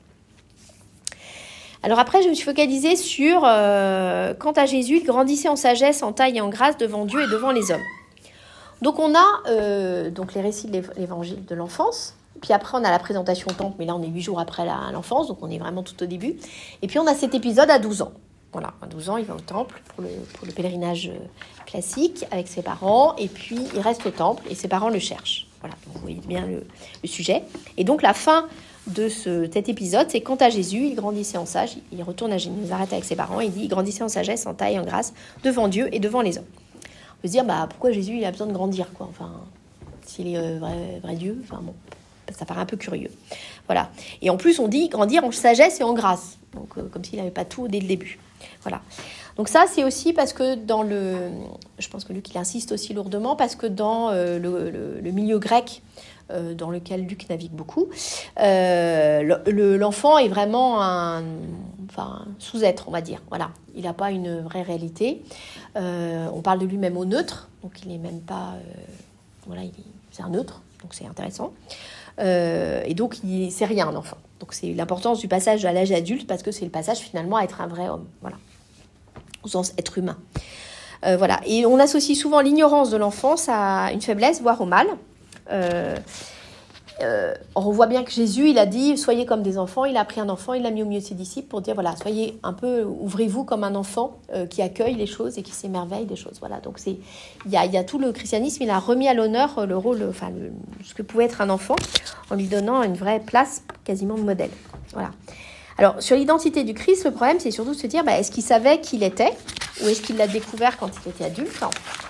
Alors après, je me suis focalisée sur, euh, quant à Jésus, il grandissait en sagesse, en taille et en grâce devant Dieu et devant les hommes. Donc on a euh, donc les récits de l'évangile de l'enfance. Puis après, on a la présentation au temple, mais là, on est huit jours après la, l'enfance, donc on est vraiment tout au début. Et puis, on a cet épisode à douze ans. Voilà, à douze ans, il va au temple pour le, pour le pèlerinage classique avec ses parents. Et puis, il reste au temple et ses parents le cherchent. Voilà, donc vous voyez bien le, le sujet. Et donc, la fin de ce, cet épisode, c'est quant à Jésus, il grandissait en sage. Il retourne à Nazareth avec ses parents. Il dit, il grandissait en sagesse, en taille, en grâce, devant Dieu et devant les hommes. On peut se dire, bah, pourquoi Jésus, il a besoin de grandir, quoi. Enfin, s'il est euh, vrai, vrai Dieu, enfin bon. Ça paraît un peu curieux. Voilà. Et en plus, on dit grandir en sagesse et en grâce. Donc, euh, comme s'il n'avait pas tout dès le début. Voilà. Donc ça, c'est aussi parce que dans le... Je pense que Luc, il insiste aussi lourdement, parce que dans euh, le, le, le milieu grec, euh, dans lequel Luc navigue beaucoup, euh, le, le, l'enfant est vraiment un, enfin, un sous-être, on va dire. Voilà. Il n'a pas une vraie réalité. Euh, on parle de lui-même au neutre. Donc, il n'est même pas... Euh, voilà, il est, c'est un neutre. Donc, c'est intéressant. Euh, et donc, il, c'est rien un enfant. Donc, c'est l'importance du passage à l'âge adulte parce que c'est le passage finalement à être un vrai homme. Voilà. Au sens être humain. Euh, voilà. Et on associe souvent l'ignorance de l'enfance à une faiblesse, voire au mal. Euh, euh, on voit bien que Jésus, il a dit, soyez comme des enfants. Il a pris un enfant, il l'a mis au milieu de ses disciples pour dire, voilà, soyez un peu, ouvrez-vous comme un enfant euh, qui accueille les choses et qui s'émerveille des choses. Voilà. Donc, c'est, il y a, il y a tout le christianisme, il a remis à l'honneur le rôle, enfin, le, ce que pouvait être un enfant en lui donnant une vraie place quasiment de modèle. Voilà. Alors, sur l'identité du Christ, le problème, c'est surtout de se dire, bah, est-ce qu'il savait qui il était ou est-ce qu'il l'a découvert quand il était adulte ?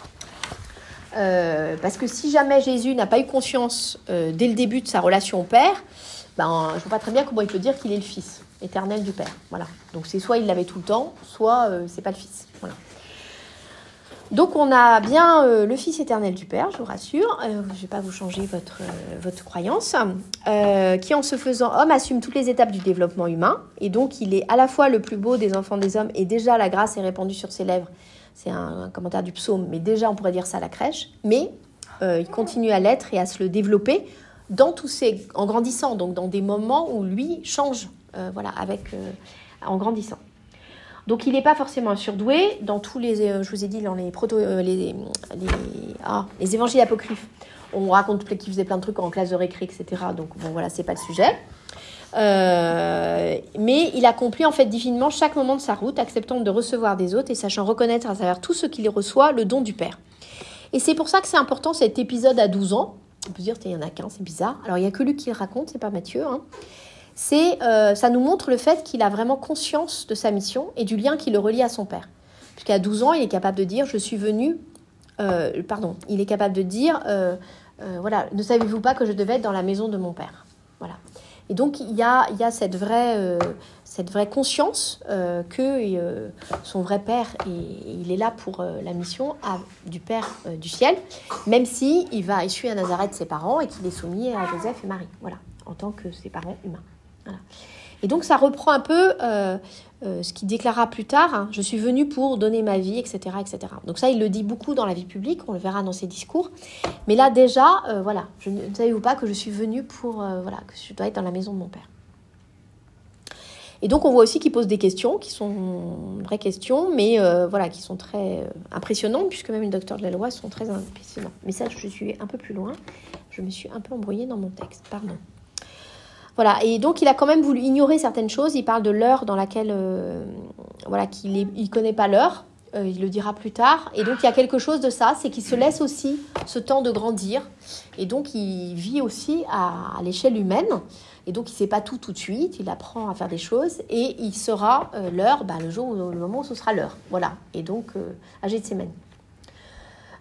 Euh, parce que si jamais Jésus n'a pas eu conscience euh, dès le début de sa relation au Père, ben, je ne vois pas très bien comment il peut dire qu'il est le Fils éternel du Père. Voilà. Donc c'est soit il l'avait tout le temps, soit euh, c'est pas le Fils. Voilà. Donc on a bien euh, le Fils éternel du Père, je vous rassure. Euh, je ne vais pas vous changer votre, euh, votre croyance, euh, qui en se faisant homme assume toutes les étapes du développement humain. Et donc il est à la fois le plus beau des enfants des hommes et déjà la grâce est répandue sur ses lèvres. C'est un, un commentaire du psaume, mais déjà on pourrait dire ça à la crèche. Mais euh, il continue à l'être et à se le développer dans tous ces, en grandissant, donc dans des moments où lui change, euh, voilà, avec, euh, en grandissant. Donc il n'est pas forcément un surdoué. Dans tous les, euh, je vous ai dit, dans les, proto, euh, les, les, ah, les évangiles apocryphes, on raconte qu'il faisait plein de trucs en classe de récré, et cetera. Donc bon, voilà, c'est pas le sujet. Euh, mais il accomplit en fait divinement chaque moment de sa route, acceptant de recevoir des autres et sachant reconnaître à travers tout ce qu'il reçoit le don du Père. Et c'est pour ça que c'est important cet épisode à douze ans. On peut se dire il y en a qu'un, c'est bizarre. Alors il n'y a que lui qui le raconte, c'est pas Matthieu. Hein. C'est, euh, ça nous montre le fait qu'il a vraiment conscience de sa mission et du lien qui le relie à son Père. Puisqu'à douze ans, il est capable de dire je suis venu. Euh, pardon, il est capable de dire euh, euh, voilà, ne savez-vous pas que je devais être dans la maison de mon Père. Voilà. Et donc, il y a, il y a cette, vraie, euh, cette vraie conscience euh, que euh, son vrai Père, est, il est là pour euh, la mission à, du Père euh, du ciel, même s'il va essuyer à Nazareth ses parents et qu'il est soumis à Joseph et Marie, voilà, en tant que ses parents humains. Voilà. Et donc, ça reprend un peu euh, euh, ce qu'il déclara plus tard, hein, « Je suis venu pour donner ma vie, et cetera, et cetera » Donc ça, il le dit beaucoup dans la vie publique, on le verra dans ses discours. Mais là, déjà, euh, voilà, je ne savez-vous pas que je suis venu pour, euh, voilà, que je dois être dans la maison de mon Père. Et donc, on voit aussi qu'il pose des questions, qui sont vraies questions, mais euh, voilà, qui sont très euh, impressionnantes, puisque même les docteurs de la loi sont très impressionnants. Mais ça, je suis un peu plus loin. Je me suis un peu embrouillée dans mon texte, pardon. Voilà, et donc il a quand même voulu ignorer certaines choses. Il parle de l'heure dans laquelle, euh, voilà, qu'il ne connaît pas l'heure. Euh, il le dira plus tard. Et donc il y a quelque chose de ça, c'est qu'il se laisse aussi ce temps de grandir. Et donc il vit aussi à, à l'échelle humaine. Et donc il ne sait pas tout tout de suite. Il apprend à faire des choses. Et il sera euh, l'heure, bah, le jour, où, le moment où ce sera l'heure. Voilà. Et donc euh, à Gethsémani.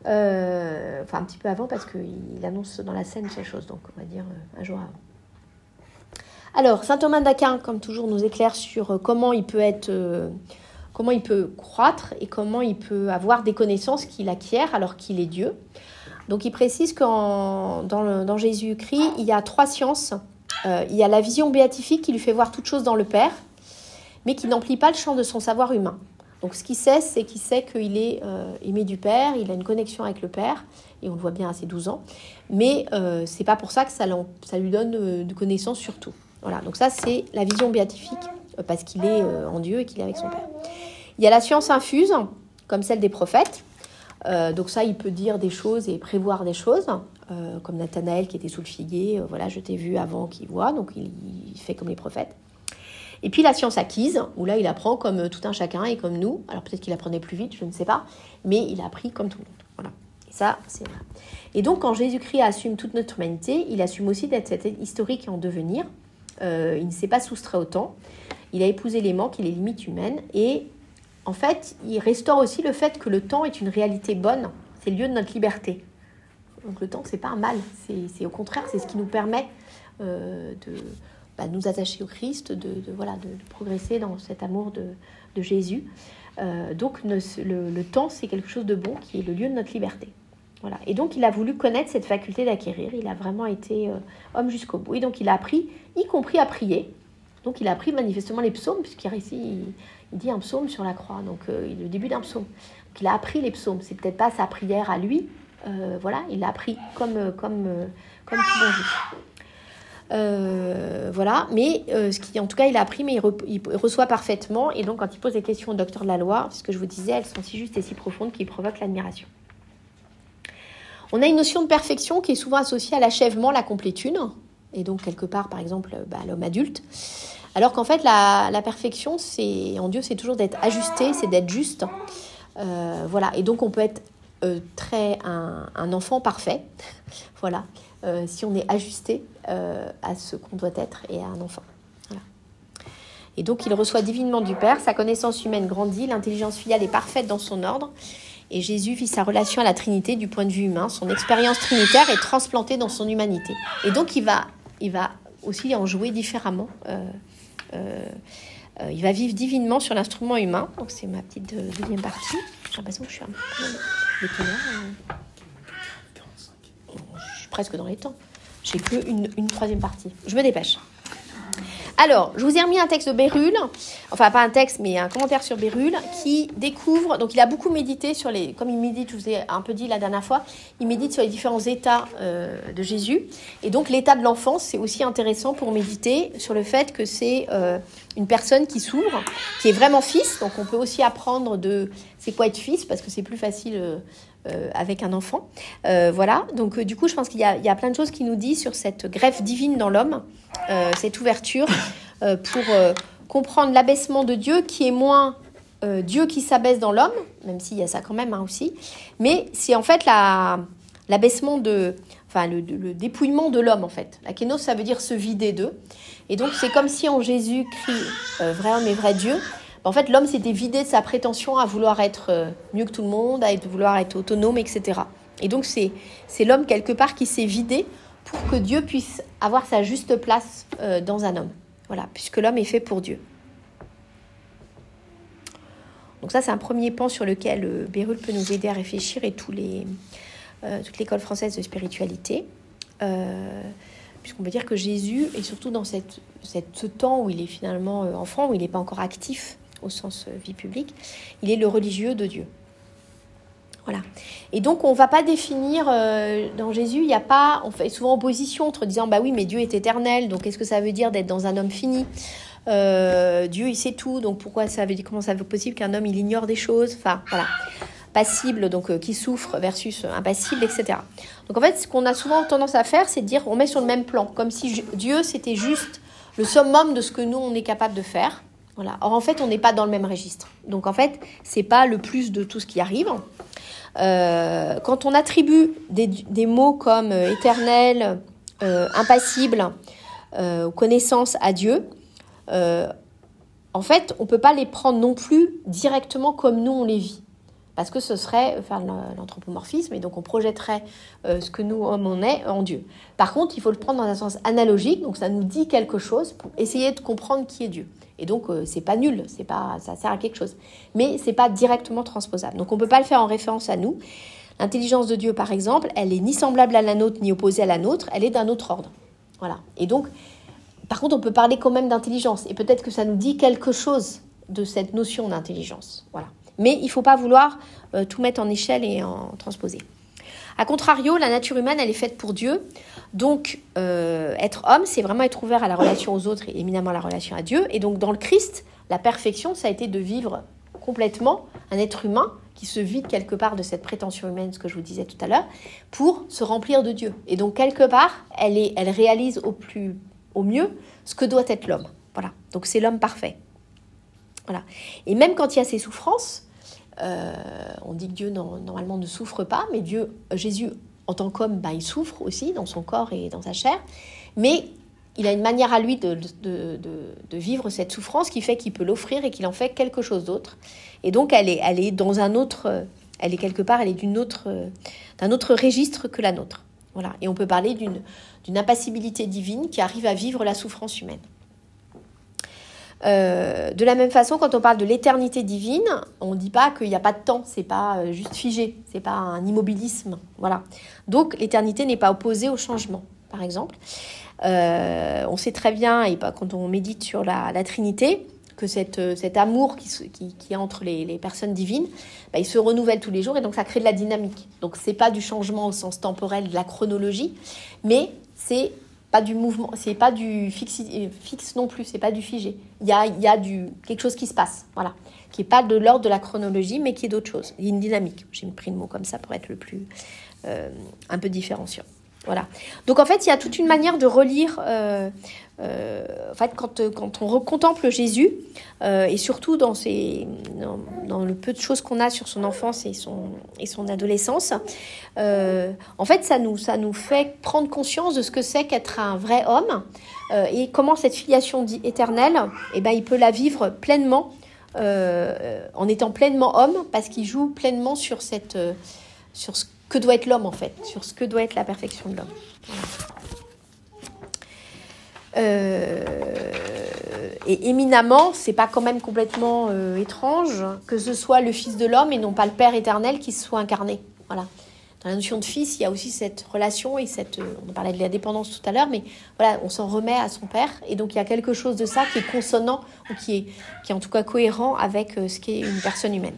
Euh, enfin, un petit peu avant, parce qu'il annonce dans la scène ces choses, donc on va dire euh, un jour avant. Alors, saint Thomas d'Aquin, comme toujours, nous éclaire sur comment il peut être, euh, comment il peut croître et comment il peut avoir des connaissances qu'il acquiert alors qu'il est Dieu. Donc, il précise qu'en dans, le, dans Jésus-Christ, il y a trois sciences. Euh, il y a la vision béatifique qui lui fait voir toute chose dans le Père, mais qui n'emplit pas le champ de son savoir humain. Donc, ce qu'il sait, c'est qu'il sait qu'il est euh, aimé du Père, il a une connexion avec le Père, et on le voit bien à ses douze ans. Mais euh, ce n'est pas pour ça que ça, ça lui donne euh, de connaissances sur tout. Voilà, donc ça, c'est la vision béatifique, euh, parce qu'il est euh, en Dieu et qu'il est avec son Père. Il y a la science infuse, comme celle des prophètes. Euh, donc ça, il peut dire des choses et prévoir des choses, euh, comme Nathanaël qui était sous le figuier. Euh, voilà, je t'ai vu avant qu'il voit, donc il, il fait comme les prophètes. Et puis la science acquise, où là, il apprend comme tout un chacun et comme nous. Alors peut-être qu'il apprenait plus vite, je ne sais pas, mais il a appris comme tout le monde. Voilà. Et ça, c'est vrai. Et donc, quand Jésus-Christ assume toute notre humanité, il assume aussi d'être cet historique et en devenir. Euh, il ne s'est pas soustrait au temps. Il a épousé les manques et les limites humaines. Et en fait, il restaure aussi le fait que le temps est une réalité bonne. C'est le lieu de notre liberté. Donc le temps, c'est pas un mal. C'est, c'est au contraire, c'est ce qui nous permet euh, de... Bah, nous attacher au Christ, de, de, voilà, de, de progresser dans cet amour de, de Jésus. Euh, donc ne, le, le temps, c'est quelque chose de bon qui est le lieu de notre liberté. Voilà. Et donc il a voulu connaître cette faculté d'acquérir. Il a vraiment été euh, homme jusqu'au bout. Et donc il a appris, y compris à prier. Donc il a appris manifestement les psaumes, puisqu'il ici, il, il dit un psaume sur la croix, donc euh, le début d'un psaume. Donc il a appris les psaumes. C'est peut-être pas sa prière à lui. Euh, voilà, il l'a appris comme, comme, comme tout bon juif. Euh, voilà, mais euh, ce qui, en tout cas, il a appris, mais il, re, il reçoit parfaitement. Et donc, quand il pose des questions au docteur de la loi, ce que je vous disais, elles sont si justes et si profondes qu'il provoquent l'admiration. On a une notion de perfection qui est souvent associée à l'achèvement, la complétude, et donc quelque part, par exemple, bah, l'homme adulte. Alors qu'en fait, la, la perfection, c'est, en Dieu, c'est toujours d'être ajusté, c'est d'être juste. Euh, voilà, et donc on peut être euh, très un, un enfant parfait, voilà. Euh, si on est ajusté euh, à ce qu'on doit être et à un enfant. Voilà. Et donc, il reçoit divinement du Père, sa connaissance humaine grandit, l'intelligence filiale est parfaite dans son ordre, et Jésus vit sa relation à la Trinité du point de vue humain, son expérience trinitaire est transplantée dans son humanité. Et donc, il va, il va aussi en jouer différemment. Euh, euh, euh, il va vivre divinement sur l'instrument humain. Donc, c'est ma petite deuxième partie. J'ai l'impression que je suis un peu déconneur. Euh... Je suis presque dans les temps. J'ai que une, une troisième partie. Je me dépêche. Alors, je vous ai remis un texte de Bérulle, enfin pas un texte, mais un commentaire sur Bérulle, qui découvre, donc il a beaucoup médité sur les, comme il médite, je vous ai un peu dit la dernière fois, il médite sur les différents états euh, de Jésus, et donc l'état de l'enfance, c'est aussi intéressant pour méditer sur le fait que c'est euh, une personne qui s'ouvre, qui est vraiment fils, donc on peut aussi apprendre de, c'est quoi être fils, parce que c'est plus facile euh, euh, avec un enfant, euh, voilà, donc euh, du coup je pense qu'il y a, il y a plein de choses qui nous dit sur cette greffe divine dans l'homme, Euh, cette ouverture euh, pour euh, comprendre l'abaissement de Dieu qui est moins euh, Dieu qui s'abaisse dans l'homme, même s'il y a ça quand même hein, aussi, mais c'est en fait la, l'abaissement de, enfin le, le dépouillement de l'homme en fait. La kénos, ça veut dire se vider d'eux, et donc c'est comme si en Jésus-Christ, euh, vrai homme et vrai Dieu, en fait l'homme s'était vidé de sa prétention à vouloir être euh, mieux que tout le monde, à être, vouloir être autonome, et cetera. Et donc c'est, c'est l'homme quelque part qui s'est vidé pour que Dieu puisse avoir sa juste place euh, dans un homme. Voilà, puisque l'homme est fait pour Dieu. Donc ça, c'est un premier pan sur lequel euh, Bérulle peut nous aider à réfléchir, et tous les, euh, toute l'école française de spiritualité. Euh, puisqu'on peut dire que Jésus, et surtout dans cette, cette, ce temps où il est finalement euh, enfant, où il n'est pas encore actif au sens euh, vie publique, il est le religieux de Dieu. Voilà. Et donc, on ne va pas définir, euh, dans Jésus, il n'y a pas, on fait souvent opposition entre disant, bah oui, mais Dieu est éternel, donc qu'est-ce que ça veut dire d'être dans un homme fini ? euh, Dieu, il sait tout, donc pourquoi ça veut dire, comment ça veut possible qu'un homme, il ignore des choses ? Enfin, voilà. Passible, donc euh, qui souffre versus impassible, et cetera. Donc en fait, ce qu'on a souvent tendance à faire, c'est de dire, on met sur le même plan, comme si je, Dieu, c'était juste le summum de ce que nous, on est capable de faire. Voilà. Or, en fait, on n'est pas dans le même registre. Donc en fait, c'est pas le plus de tout ce qui arrive. Euh, quand on attribue des, des mots comme euh, éternel, euh, impassible, euh, connaissance à Dieu, euh, en fait, on ne peut pas les prendre non plus directement comme nous on les vit. parce que ce serait faire l'anthropomorphisme, et donc on projetterait euh, ce que nous, hommes, on est en Dieu. Par contre, il faut le prendre dans un sens analogique, donc ça nous dit quelque chose pour essayer de comprendre qui est Dieu. Et donc, euh, c'est pas nul, c'est pas, ça sert à quelque chose. Mais c'est pas directement transposable. Donc, on peut pas le faire en référence à nous. L'intelligence de Dieu, par exemple, elle est ni semblable à la nôtre, ni opposée à la nôtre, elle est d'un autre ordre. Voilà. Et donc, par contre, on peut parler quand même d'intelligence. Et peut-être que ça nous dit quelque chose de cette notion d'intelligence. Voilà. Mais il ne faut pas vouloir euh, tout mettre en échelle et en transposer. A contrario, la nature humaine, elle est faite pour Dieu. Donc, euh, être homme, c'est vraiment être ouvert à la relation aux autres et éminemment à la relation à Dieu. Et donc, dans le Christ, la perfection, ça a été de vivre complètement un être humain qui se vide quelque part de cette prétention humaine, ce que je vous disais tout à l'heure, pour se remplir de Dieu. Et donc, quelque part, elle, est, elle réalise au, plus, au mieux ce que doit être l'homme. Voilà. Donc, c'est l'homme parfait. Voilà. Et même quand il y a ces souffrances, Euh, on dit que Dieu non, normalement ne souffre pas, mais Dieu, Jésus en tant qu'homme, ben, il souffre aussi dans son corps et dans sa chair, mais il a une manière à lui de, de, de, de vivre cette souffrance qui fait qu'il peut l'offrir et qu'il en fait quelque chose d'autre. Et donc elle est, elle est dans un autre, elle est quelque part, elle est d'une autre, d'un autre registre que la nôtre. Voilà. Et on peut parler d'une, d'une impassibilité divine qui arrive à vivre la souffrance humaine. Euh, de la même façon, quand on parle de l'éternité divine, on ne dit pas qu'il n'y a pas de temps, c'est pas euh, juste figé, c'est pas un immobilisme, voilà. Donc l'éternité n'est pas opposée au changement, par exemple. Euh, on sait très bien, et bah, quand on médite sur la, la Trinité, que cette, cet amour qui, qui, qui est entre les, les personnes divines, bah, il se renouvelle tous les jours et donc ça crée de la dynamique. Donc c'est pas du changement au sens temporel de la chronologie, mais c'est pas du mouvement, c'est pas du fixe, fixe non plus, c'est pas du figé. Il y a, il y a du, quelque chose qui se passe, voilà, qui n'est pas de l'ordre de la chronologie, mais qui est d'autre chose. Il y a une dynamique. J'ai pris le mot comme ça pour être le plus, euh, un peu différenciant. Voilà. Donc en fait, il y a toute une manière de relire. Euh, euh, en fait, quand, quand on contemple Jésus, euh, et surtout dans, ses, dans, dans le peu de choses qu'on a sur son enfance et son, et son adolescence, euh, en fait, ça nous, ça nous fait prendre conscience de ce que c'est qu'être un vrai homme euh, et comment cette filiation éternelle, eh ben, il peut la vivre pleinement euh, en étant pleinement homme, parce qu'il joue pleinement sur cette, euh, sur ce que doit être l'homme, en fait, sur ce que doit être la perfection de l'homme. Voilà. Euh, et éminemment, c'est pas quand même complètement euh, étrange que ce soit le Fils de l'homme et non pas le Père éternel qui se soit incarné. Voilà. Dans la notion de fils, il y a aussi cette relation et cette, euh, on parlait de la dépendance tout à l'heure, mais voilà, on s'en remet à son Père et donc il y a quelque chose de ça qui est consonant ou qui est, qui est en tout cas cohérent avec euh, ce qu'est une personne humaine.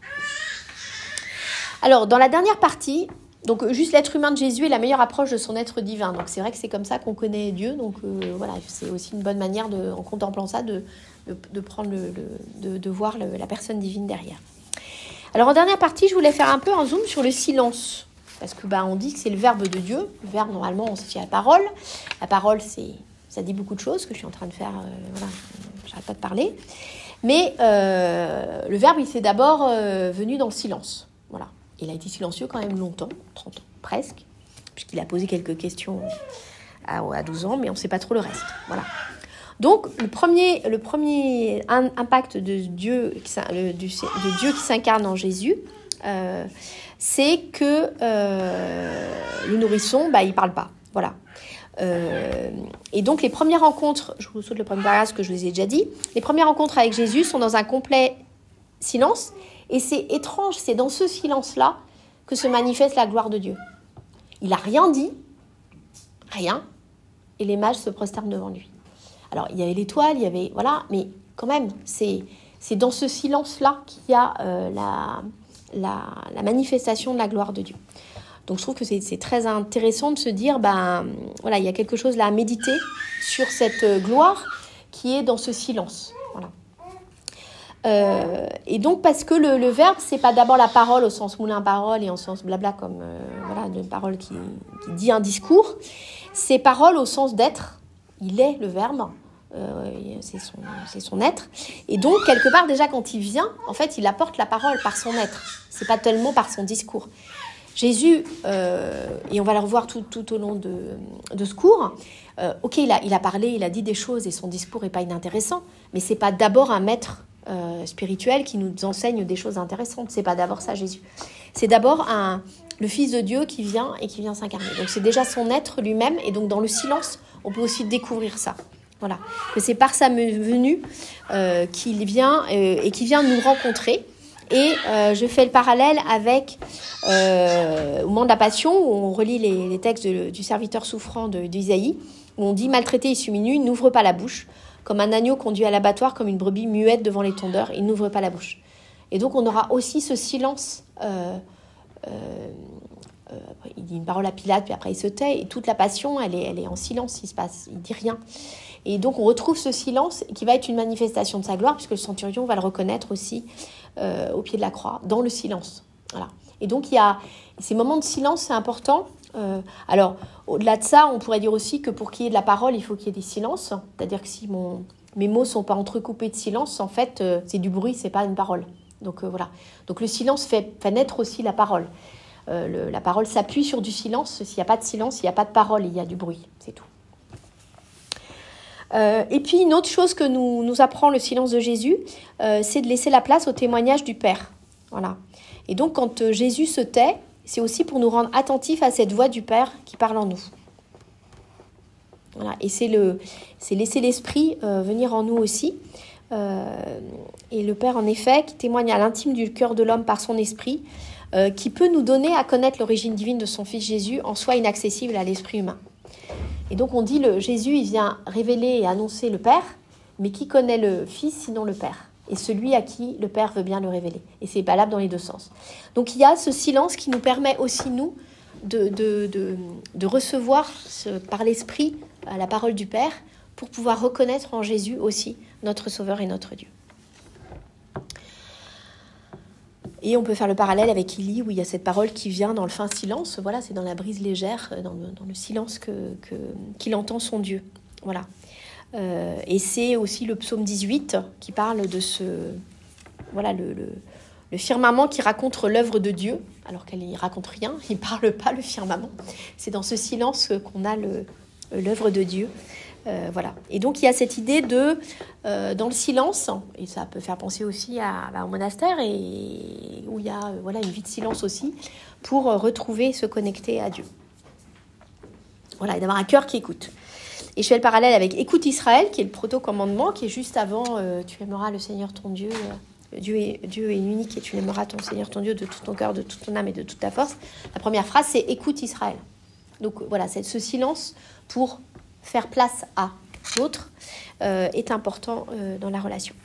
Alors, dans la dernière partie, donc juste l'être humain de Jésus est la meilleure approche de son être divin. Donc c'est vrai que c'est comme ça qu'on connaît Dieu. Donc euh, voilà, c'est aussi une bonne manière, de, en contemplant ça, de, de, de prendre le, le, de, de voir le, la personne divine derrière. Alors en dernière partie, je voulais faire un peu un zoom sur le silence. Parce que bah, on dit que c'est le verbe de Dieu. Le verbe, normalement, on sait la parole. La parole, c'est, ça dit beaucoup de choses que je suis en train de faire. Euh, voilà, j'arrête pas de parler. Mais euh, le verbe, il s'est d'abord euh, venu dans le silence. Voilà. Il a été silencieux quand même longtemps, trente ans presque, puisqu'il a posé quelques questions à, à douze ans, mais on ne sait pas trop le reste. Voilà. Donc, le premier, le premier impact de Dieu, de Dieu qui s'incarne en Jésus, euh, c'est que euh, le nourrisson, bah, il ne parle pas. Voilà. Euh, et donc, les premières rencontres, je vous saute le premier paragraphe que je vous ai déjà dit, les premières rencontres avec Jésus sont dans un complet silence. Et c'est étrange, c'est dans ce silence-là que se manifeste la gloire de Dieu. Il n'a rien dit, rien, et les mages se prosternent devant lui. Alors, il y avait l'étoile, il y avait... Voilà, mais quand même, c'est, c'est dans ce silence-là qu'il y a euh, la, la, la manifestation de la gloire de Dieu. Donc, je trouve que c'est, c'est très intéressant de se dire, ben, voilà, il y a quelque chose là à méditer sur cette gloire qui est dans ce silence. Voilà. Euh, et donc parce que le, le verbe, c'est pas d'abord la parole au sens moulin à parole et en sens blabla comme euh, voilà, une parole qui, qui dit un discours, c'est parole au sens d'être. Il est le verbe, euh, c'est, son, c'est son être. Et donc quelque part déjà quand il vient, en fait il apporte la parole par son être. C'est pas tellement par son discours. Jésus, euh, et on va le revoir tout, tout au long de, de ce cours, euh, ok il a, il a parlé, il a dit des choses et son discours est pas inintéressant, mais c'est pas d'abord un maître euh, spirituel qui nous enseigne des choses intéressantes. C'est pas d'abord ça Jésus. C'est d'abord un, le Fils de Dieu qui vient et qui vient s'incarner. Donc c'est déjà son être lui-même, et donc dans le silence, on peut aussi découvrir ça. Voilà, que c'est par sa venue euh, qu'il vient euh, et qui vient nous rencontrer. Et euh, je fais le parallèle avec euh, au moment de la Passion, où on relit les, les textes de, du serviteur souffrant de, d'Isaïe, où on dit « Maltraité et soumis, n'ouvre pas la bouche, comme un agneau conduit à l'abattoir, comme une brebis muette devant les tondeurs, il n'ouvre pas la bouche. » Et donc on aura aussi ce silence. Euh, euh, euh, il dit une parole à Pilate, puis après il se tait, et toute la Passion, elle est, elle est en silence, il se passe, il dit rien. Et donc on retrouve ce silence qui va être une manifestation de sa gloire, puisque le centurion va le reconnaître aussi euh, au pied de la croix, dans le silence. Voilà. Et donc il y a ces moments de silence, c'est important. Euh, alors au-delà de ça, on pourrait dire aussi que pour qu'il y ait de la parole, il faut qu'il y ait des silences. C'est-à-dire que si mon, mes mots ne sont pas entrecoupés de silence, en fait, euh, c'est du bruit, c'est pas une parole. Donc euh, voilà. Donc le silence fait, fait naître aussi la parole. Euh, le, la parole s'appuie sur du silence. S'il n'y a pas de silence, il n'y a pas de parole, il y a du bruit, c'est tout. Euh, et puis une autre chose que nous, nous apprend le silence de Jésus, euh, c'est de laisser la place au témoignage du Père. Voilà. Et donc quand euh, Jésus se tait, c'est aussi pour nous rendre attentifs à cette voix du Père qui parle en nous. Voilà. Et c'est, le, c'est laisser l'Esprit euh, venir en nous aussi. Euh, et le Père, en effet, qui témoigne à l'intime du cœur de l'homme par son Esprit, euh, qui peut nous donner à connaître l'origine divine de son Fils Jésus, en soi inaccessible à l'esprit humain. Et donc on dit, le Jésus, il vient révéler et annoncer le Père, mais qui connaît le Fils sinon le Père? Et celui à qui le Père veut bien le révéler. Et c'est valable dans les deux sens. Donc il y a ce silence qui nous permet aussi, nous, de, de, de, de recevoir ce, par l'Esprit la parole du Père, pour pouvoir reconnaître en Jésus aussi notre Sauveur et notre Dieu. Et on peut faire le parallèle avec Élie, où il y a cette parole qui vient dans le fin silence. Voilà, c'est dans la brise légère, dans le, dans le silence que, que, qu'il entend son Dieu. Voilà. Euh, et c'est aussi le psaume dix-huit qui parle de ce... Voilà, le, le, le firmament qui raconte l'œuvre de Dieu, alors qu'elle ne raconte rien, il ne parle pas le firmament. C'est dans ce silence qu'on a le, l'œuvre de Dieu. Euh, voilà. Et donc il y a cette idée de, euh, dans le silence, et ça peut faire penser aussi à, bah, au monastère, et où il y a euh, voilà, une vie de silence aussi, pour euh, retrouver, se connecter à Dieu. Voilà, et d'avoir un cœur qui écoute. Et je fais le parallèle avec Écoute Israël, qui est le proto-commandement, qui est juste avant euh, Tu aimeras le Seigneur ton Dieu, euh, Dieu, est, Dieu est unique, et tu aimeras ton Seigneur ton Dieu de tout ton cœur, de toute ton âme et de toute ta force. La première phrase, c'est Écoute Israël. Donc voilà, c'est ce silence pour faire place à l'autre euh, est important euh, dans la relation.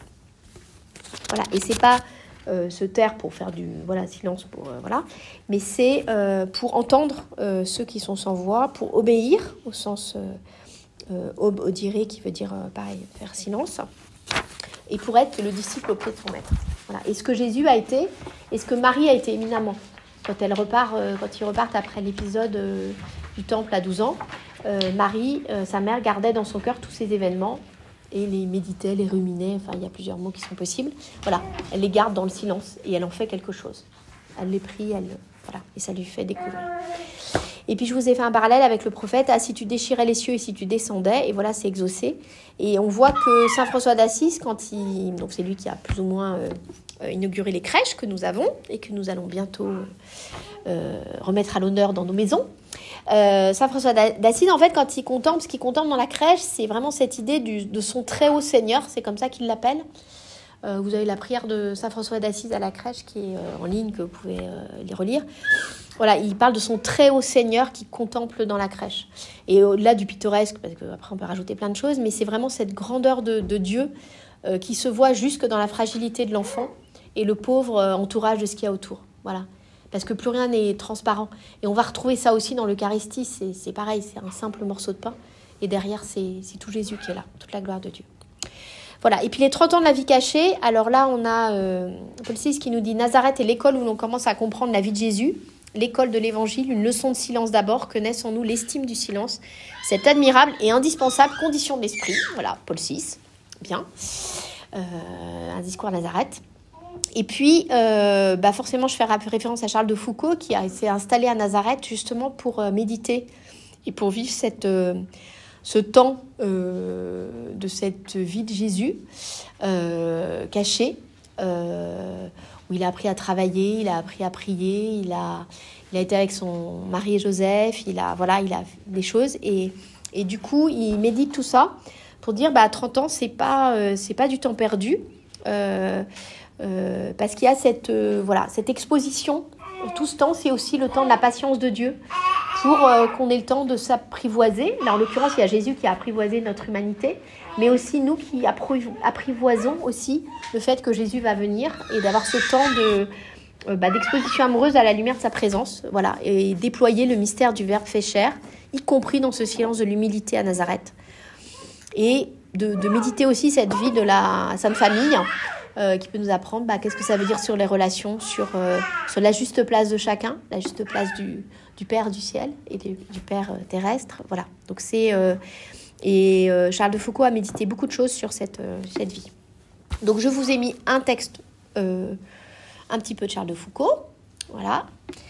Voilà, et c'est pas euh, se taire pour faire du voilà silence pour euh, voilà, mais c'est euh, pour entendre euh, ceux qui sont sans voix, pour obéir au sens euh, euh, ob odire qui veut dire euh, pareil faire silence, et pour être le disciple au pied de son maître. Voilà. Et ce que Jésus a été, et ce que Marie a été éminemment quand elle repart, euh, quand ils repartent après l'épisode euh, du temple à douze ans. Euh, Marie, euh, sa mère, gardait dans son cœur tous ces événements et les méditait, les ruminait, enfin il y a plusieurs mots qui sont possibles. Voilà, elle les garde dans le silence et elle en fait quelque chose. Elle les prie, elle, voilà, et ça lui fait découvrir. Et puis je vous ai fait un parallèle avec le prophète, ah si tu déchirais les cieux et si tu descendais, et voilà c'est exaucé. Et on voit que Saint François d'Assise, quand il, donc c'est lui qui a plus ou moins euh, euh, inauguré les crèches que nous avons et que nous allons bientôt euh, remettre à l'honneur dans nos maisons. Euh, Saint François d'Assise, en fait, quand il contemple, ce qu'il contemple dans la crèche, c'est vraiment cette idée du, de son très haut Seigneur, c'est comme ça qu'il l'appelle. Euh, vous avez la prière de Saint François d'Assise à la crèche qui est euh, en ligne, que vous pouvez euh, les relire. Voilà, il parle de son très haut Seigneur qui contemple dans la crèche. Et au-delà du pittoresque, parce qu'après on peut rajouter plein de choses, mais c'est vraiment cette grandeur de, de Dieu euh, qui se voit jusque dans la fragilité de l'enfant et le pauvre euh, entourage de ce qu'il y a autour. Voilà. Parce que plus rien n'est transparent. Et on va retrouver ça aussi dans l'Eucharistie. C'est, c'est pareil, c'est un simple morceau de pain. Et derrière, c'est, c'est tout Jésus qui est là, toute la gloire de Dieu. Voilà. Et puis les trente ans de la vie cachée. Alors là, on a euh, Paul six qui nous dit « Nazareth est l'école où l'on commence à comprendre la vie de Jésus. L'école de l'Évangile, une leçon de silence d'abord, que naisse en nous l'estime du silence. Cette admirable et indispensable condition de l'esprit. » Voilà, Paul six. Bien. Euh, un discours à Nazareth. Et puis, euh, bah forcément, je fais référence à Charles de Foucauld qui a, s'est installé à Nazareth justement pour euh, méditer et pour vivre cette, euh, ce temps euh, de cette vie de Jésus euh, caché, euh, où il a appris à travailler, il a appris à prier, il a, il a été avec son mari et Joseph, il a, voilà, il a des choses. Et, et du coup, il médite tout ça pour dire, bah, à trente ans, c'est pas, euh, c'est pas du temps perdu, euh, euh, parce qu'il y a cette, euh, voilà, cette exposition. Tout ce temps, c'est aussi le temps de la patience de Dieu pour euh, qu'on ait le temps de s'apprivoiser. Là, en l'occurrence, il y a Jésus qui a apprivoisé notre humanité, mais aussi nous qui apprivoisons aussi le fait que Jésus va venir et d'avoir ce temps de, euh, bah, d'exposition amoureuse à la lumière de sa présence, voilà, et déployer le mystère du Verbe fait chair, y compris dans ce silence de l'humilité à Nazareth. Et de, de méditer aussi cette vie de la Sainte Famille, Euh, qui peut nous apprendre bah, qu'est-ce que ça veut dire sur les relations, sur, euh, sur la juste place de chacun, la juste place du, du Père du ciel et du, du Père euh, terrestre. Voilà. Donc c'est, euh, et euh, Charles de Foucault a médité beaucoup de choses sur cette, euh, cette vie. Donc je vous ai mis un texte, euh, un petit peu de Charles de Foucault. Voilà.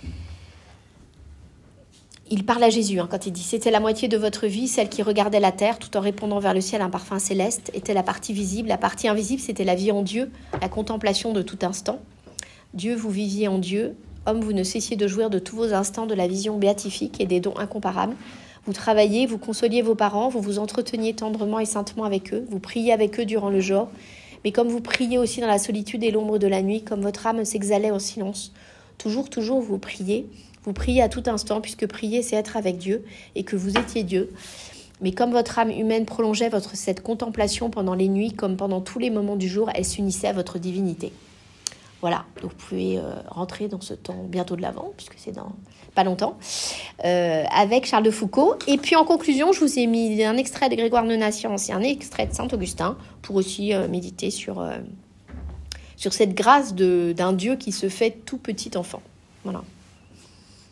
Il parle à Jésus hein, quand il dit « C'était la moitié de votre vie, celle qui regardait la terre, tout en répandant vers le ciel un parfum céleste, était la partie visible. La partie invisible, c'était la vie en Dieu, la contemplation de tout instant. Dieu, vous viviez en Dieu. Homme, vous ne cessiez de jouir de tous vos instants de la vision béatifique et des dons incomparables. Vous travailliez, vous consoliez vos parents, vous vous entreteniez tendrement et saintement avec eux, vous priez avec eux durant le jour. Mais comme vous priez aussi dans la solitude et l'ombre de la nuit, comme votre âme s'exhalait en silence, toujours, toujours vous priez. Vous priez à tout instant, puisque prier, c'est être avec Dieu, et que vous étiez Dieu. Mais comme votre âme humaine prolongeait votre, cette contemplation pendant les nuits, comme pendant tous les moments du jour, elle s'unissait à votre divinité. Voilà, donc vous pouvez euh, rentrer dans ce temps bientôt de l'Avent, puisque c'est dans pas longtemps, euh, avec Charles de Foucault. Et puis en conclusion, je vous ai mis un extrait de Grégoire de Nazianze et un extrait de Saint-Augustin, pour aussi euh, méditer sur, euh, sur cette grâce de, d'un Dieu qui se fait tout petit enfant. Voilà.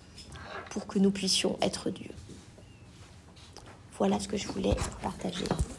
Pour que nous puissions être Dieu. Voilà ce que je voulais partager.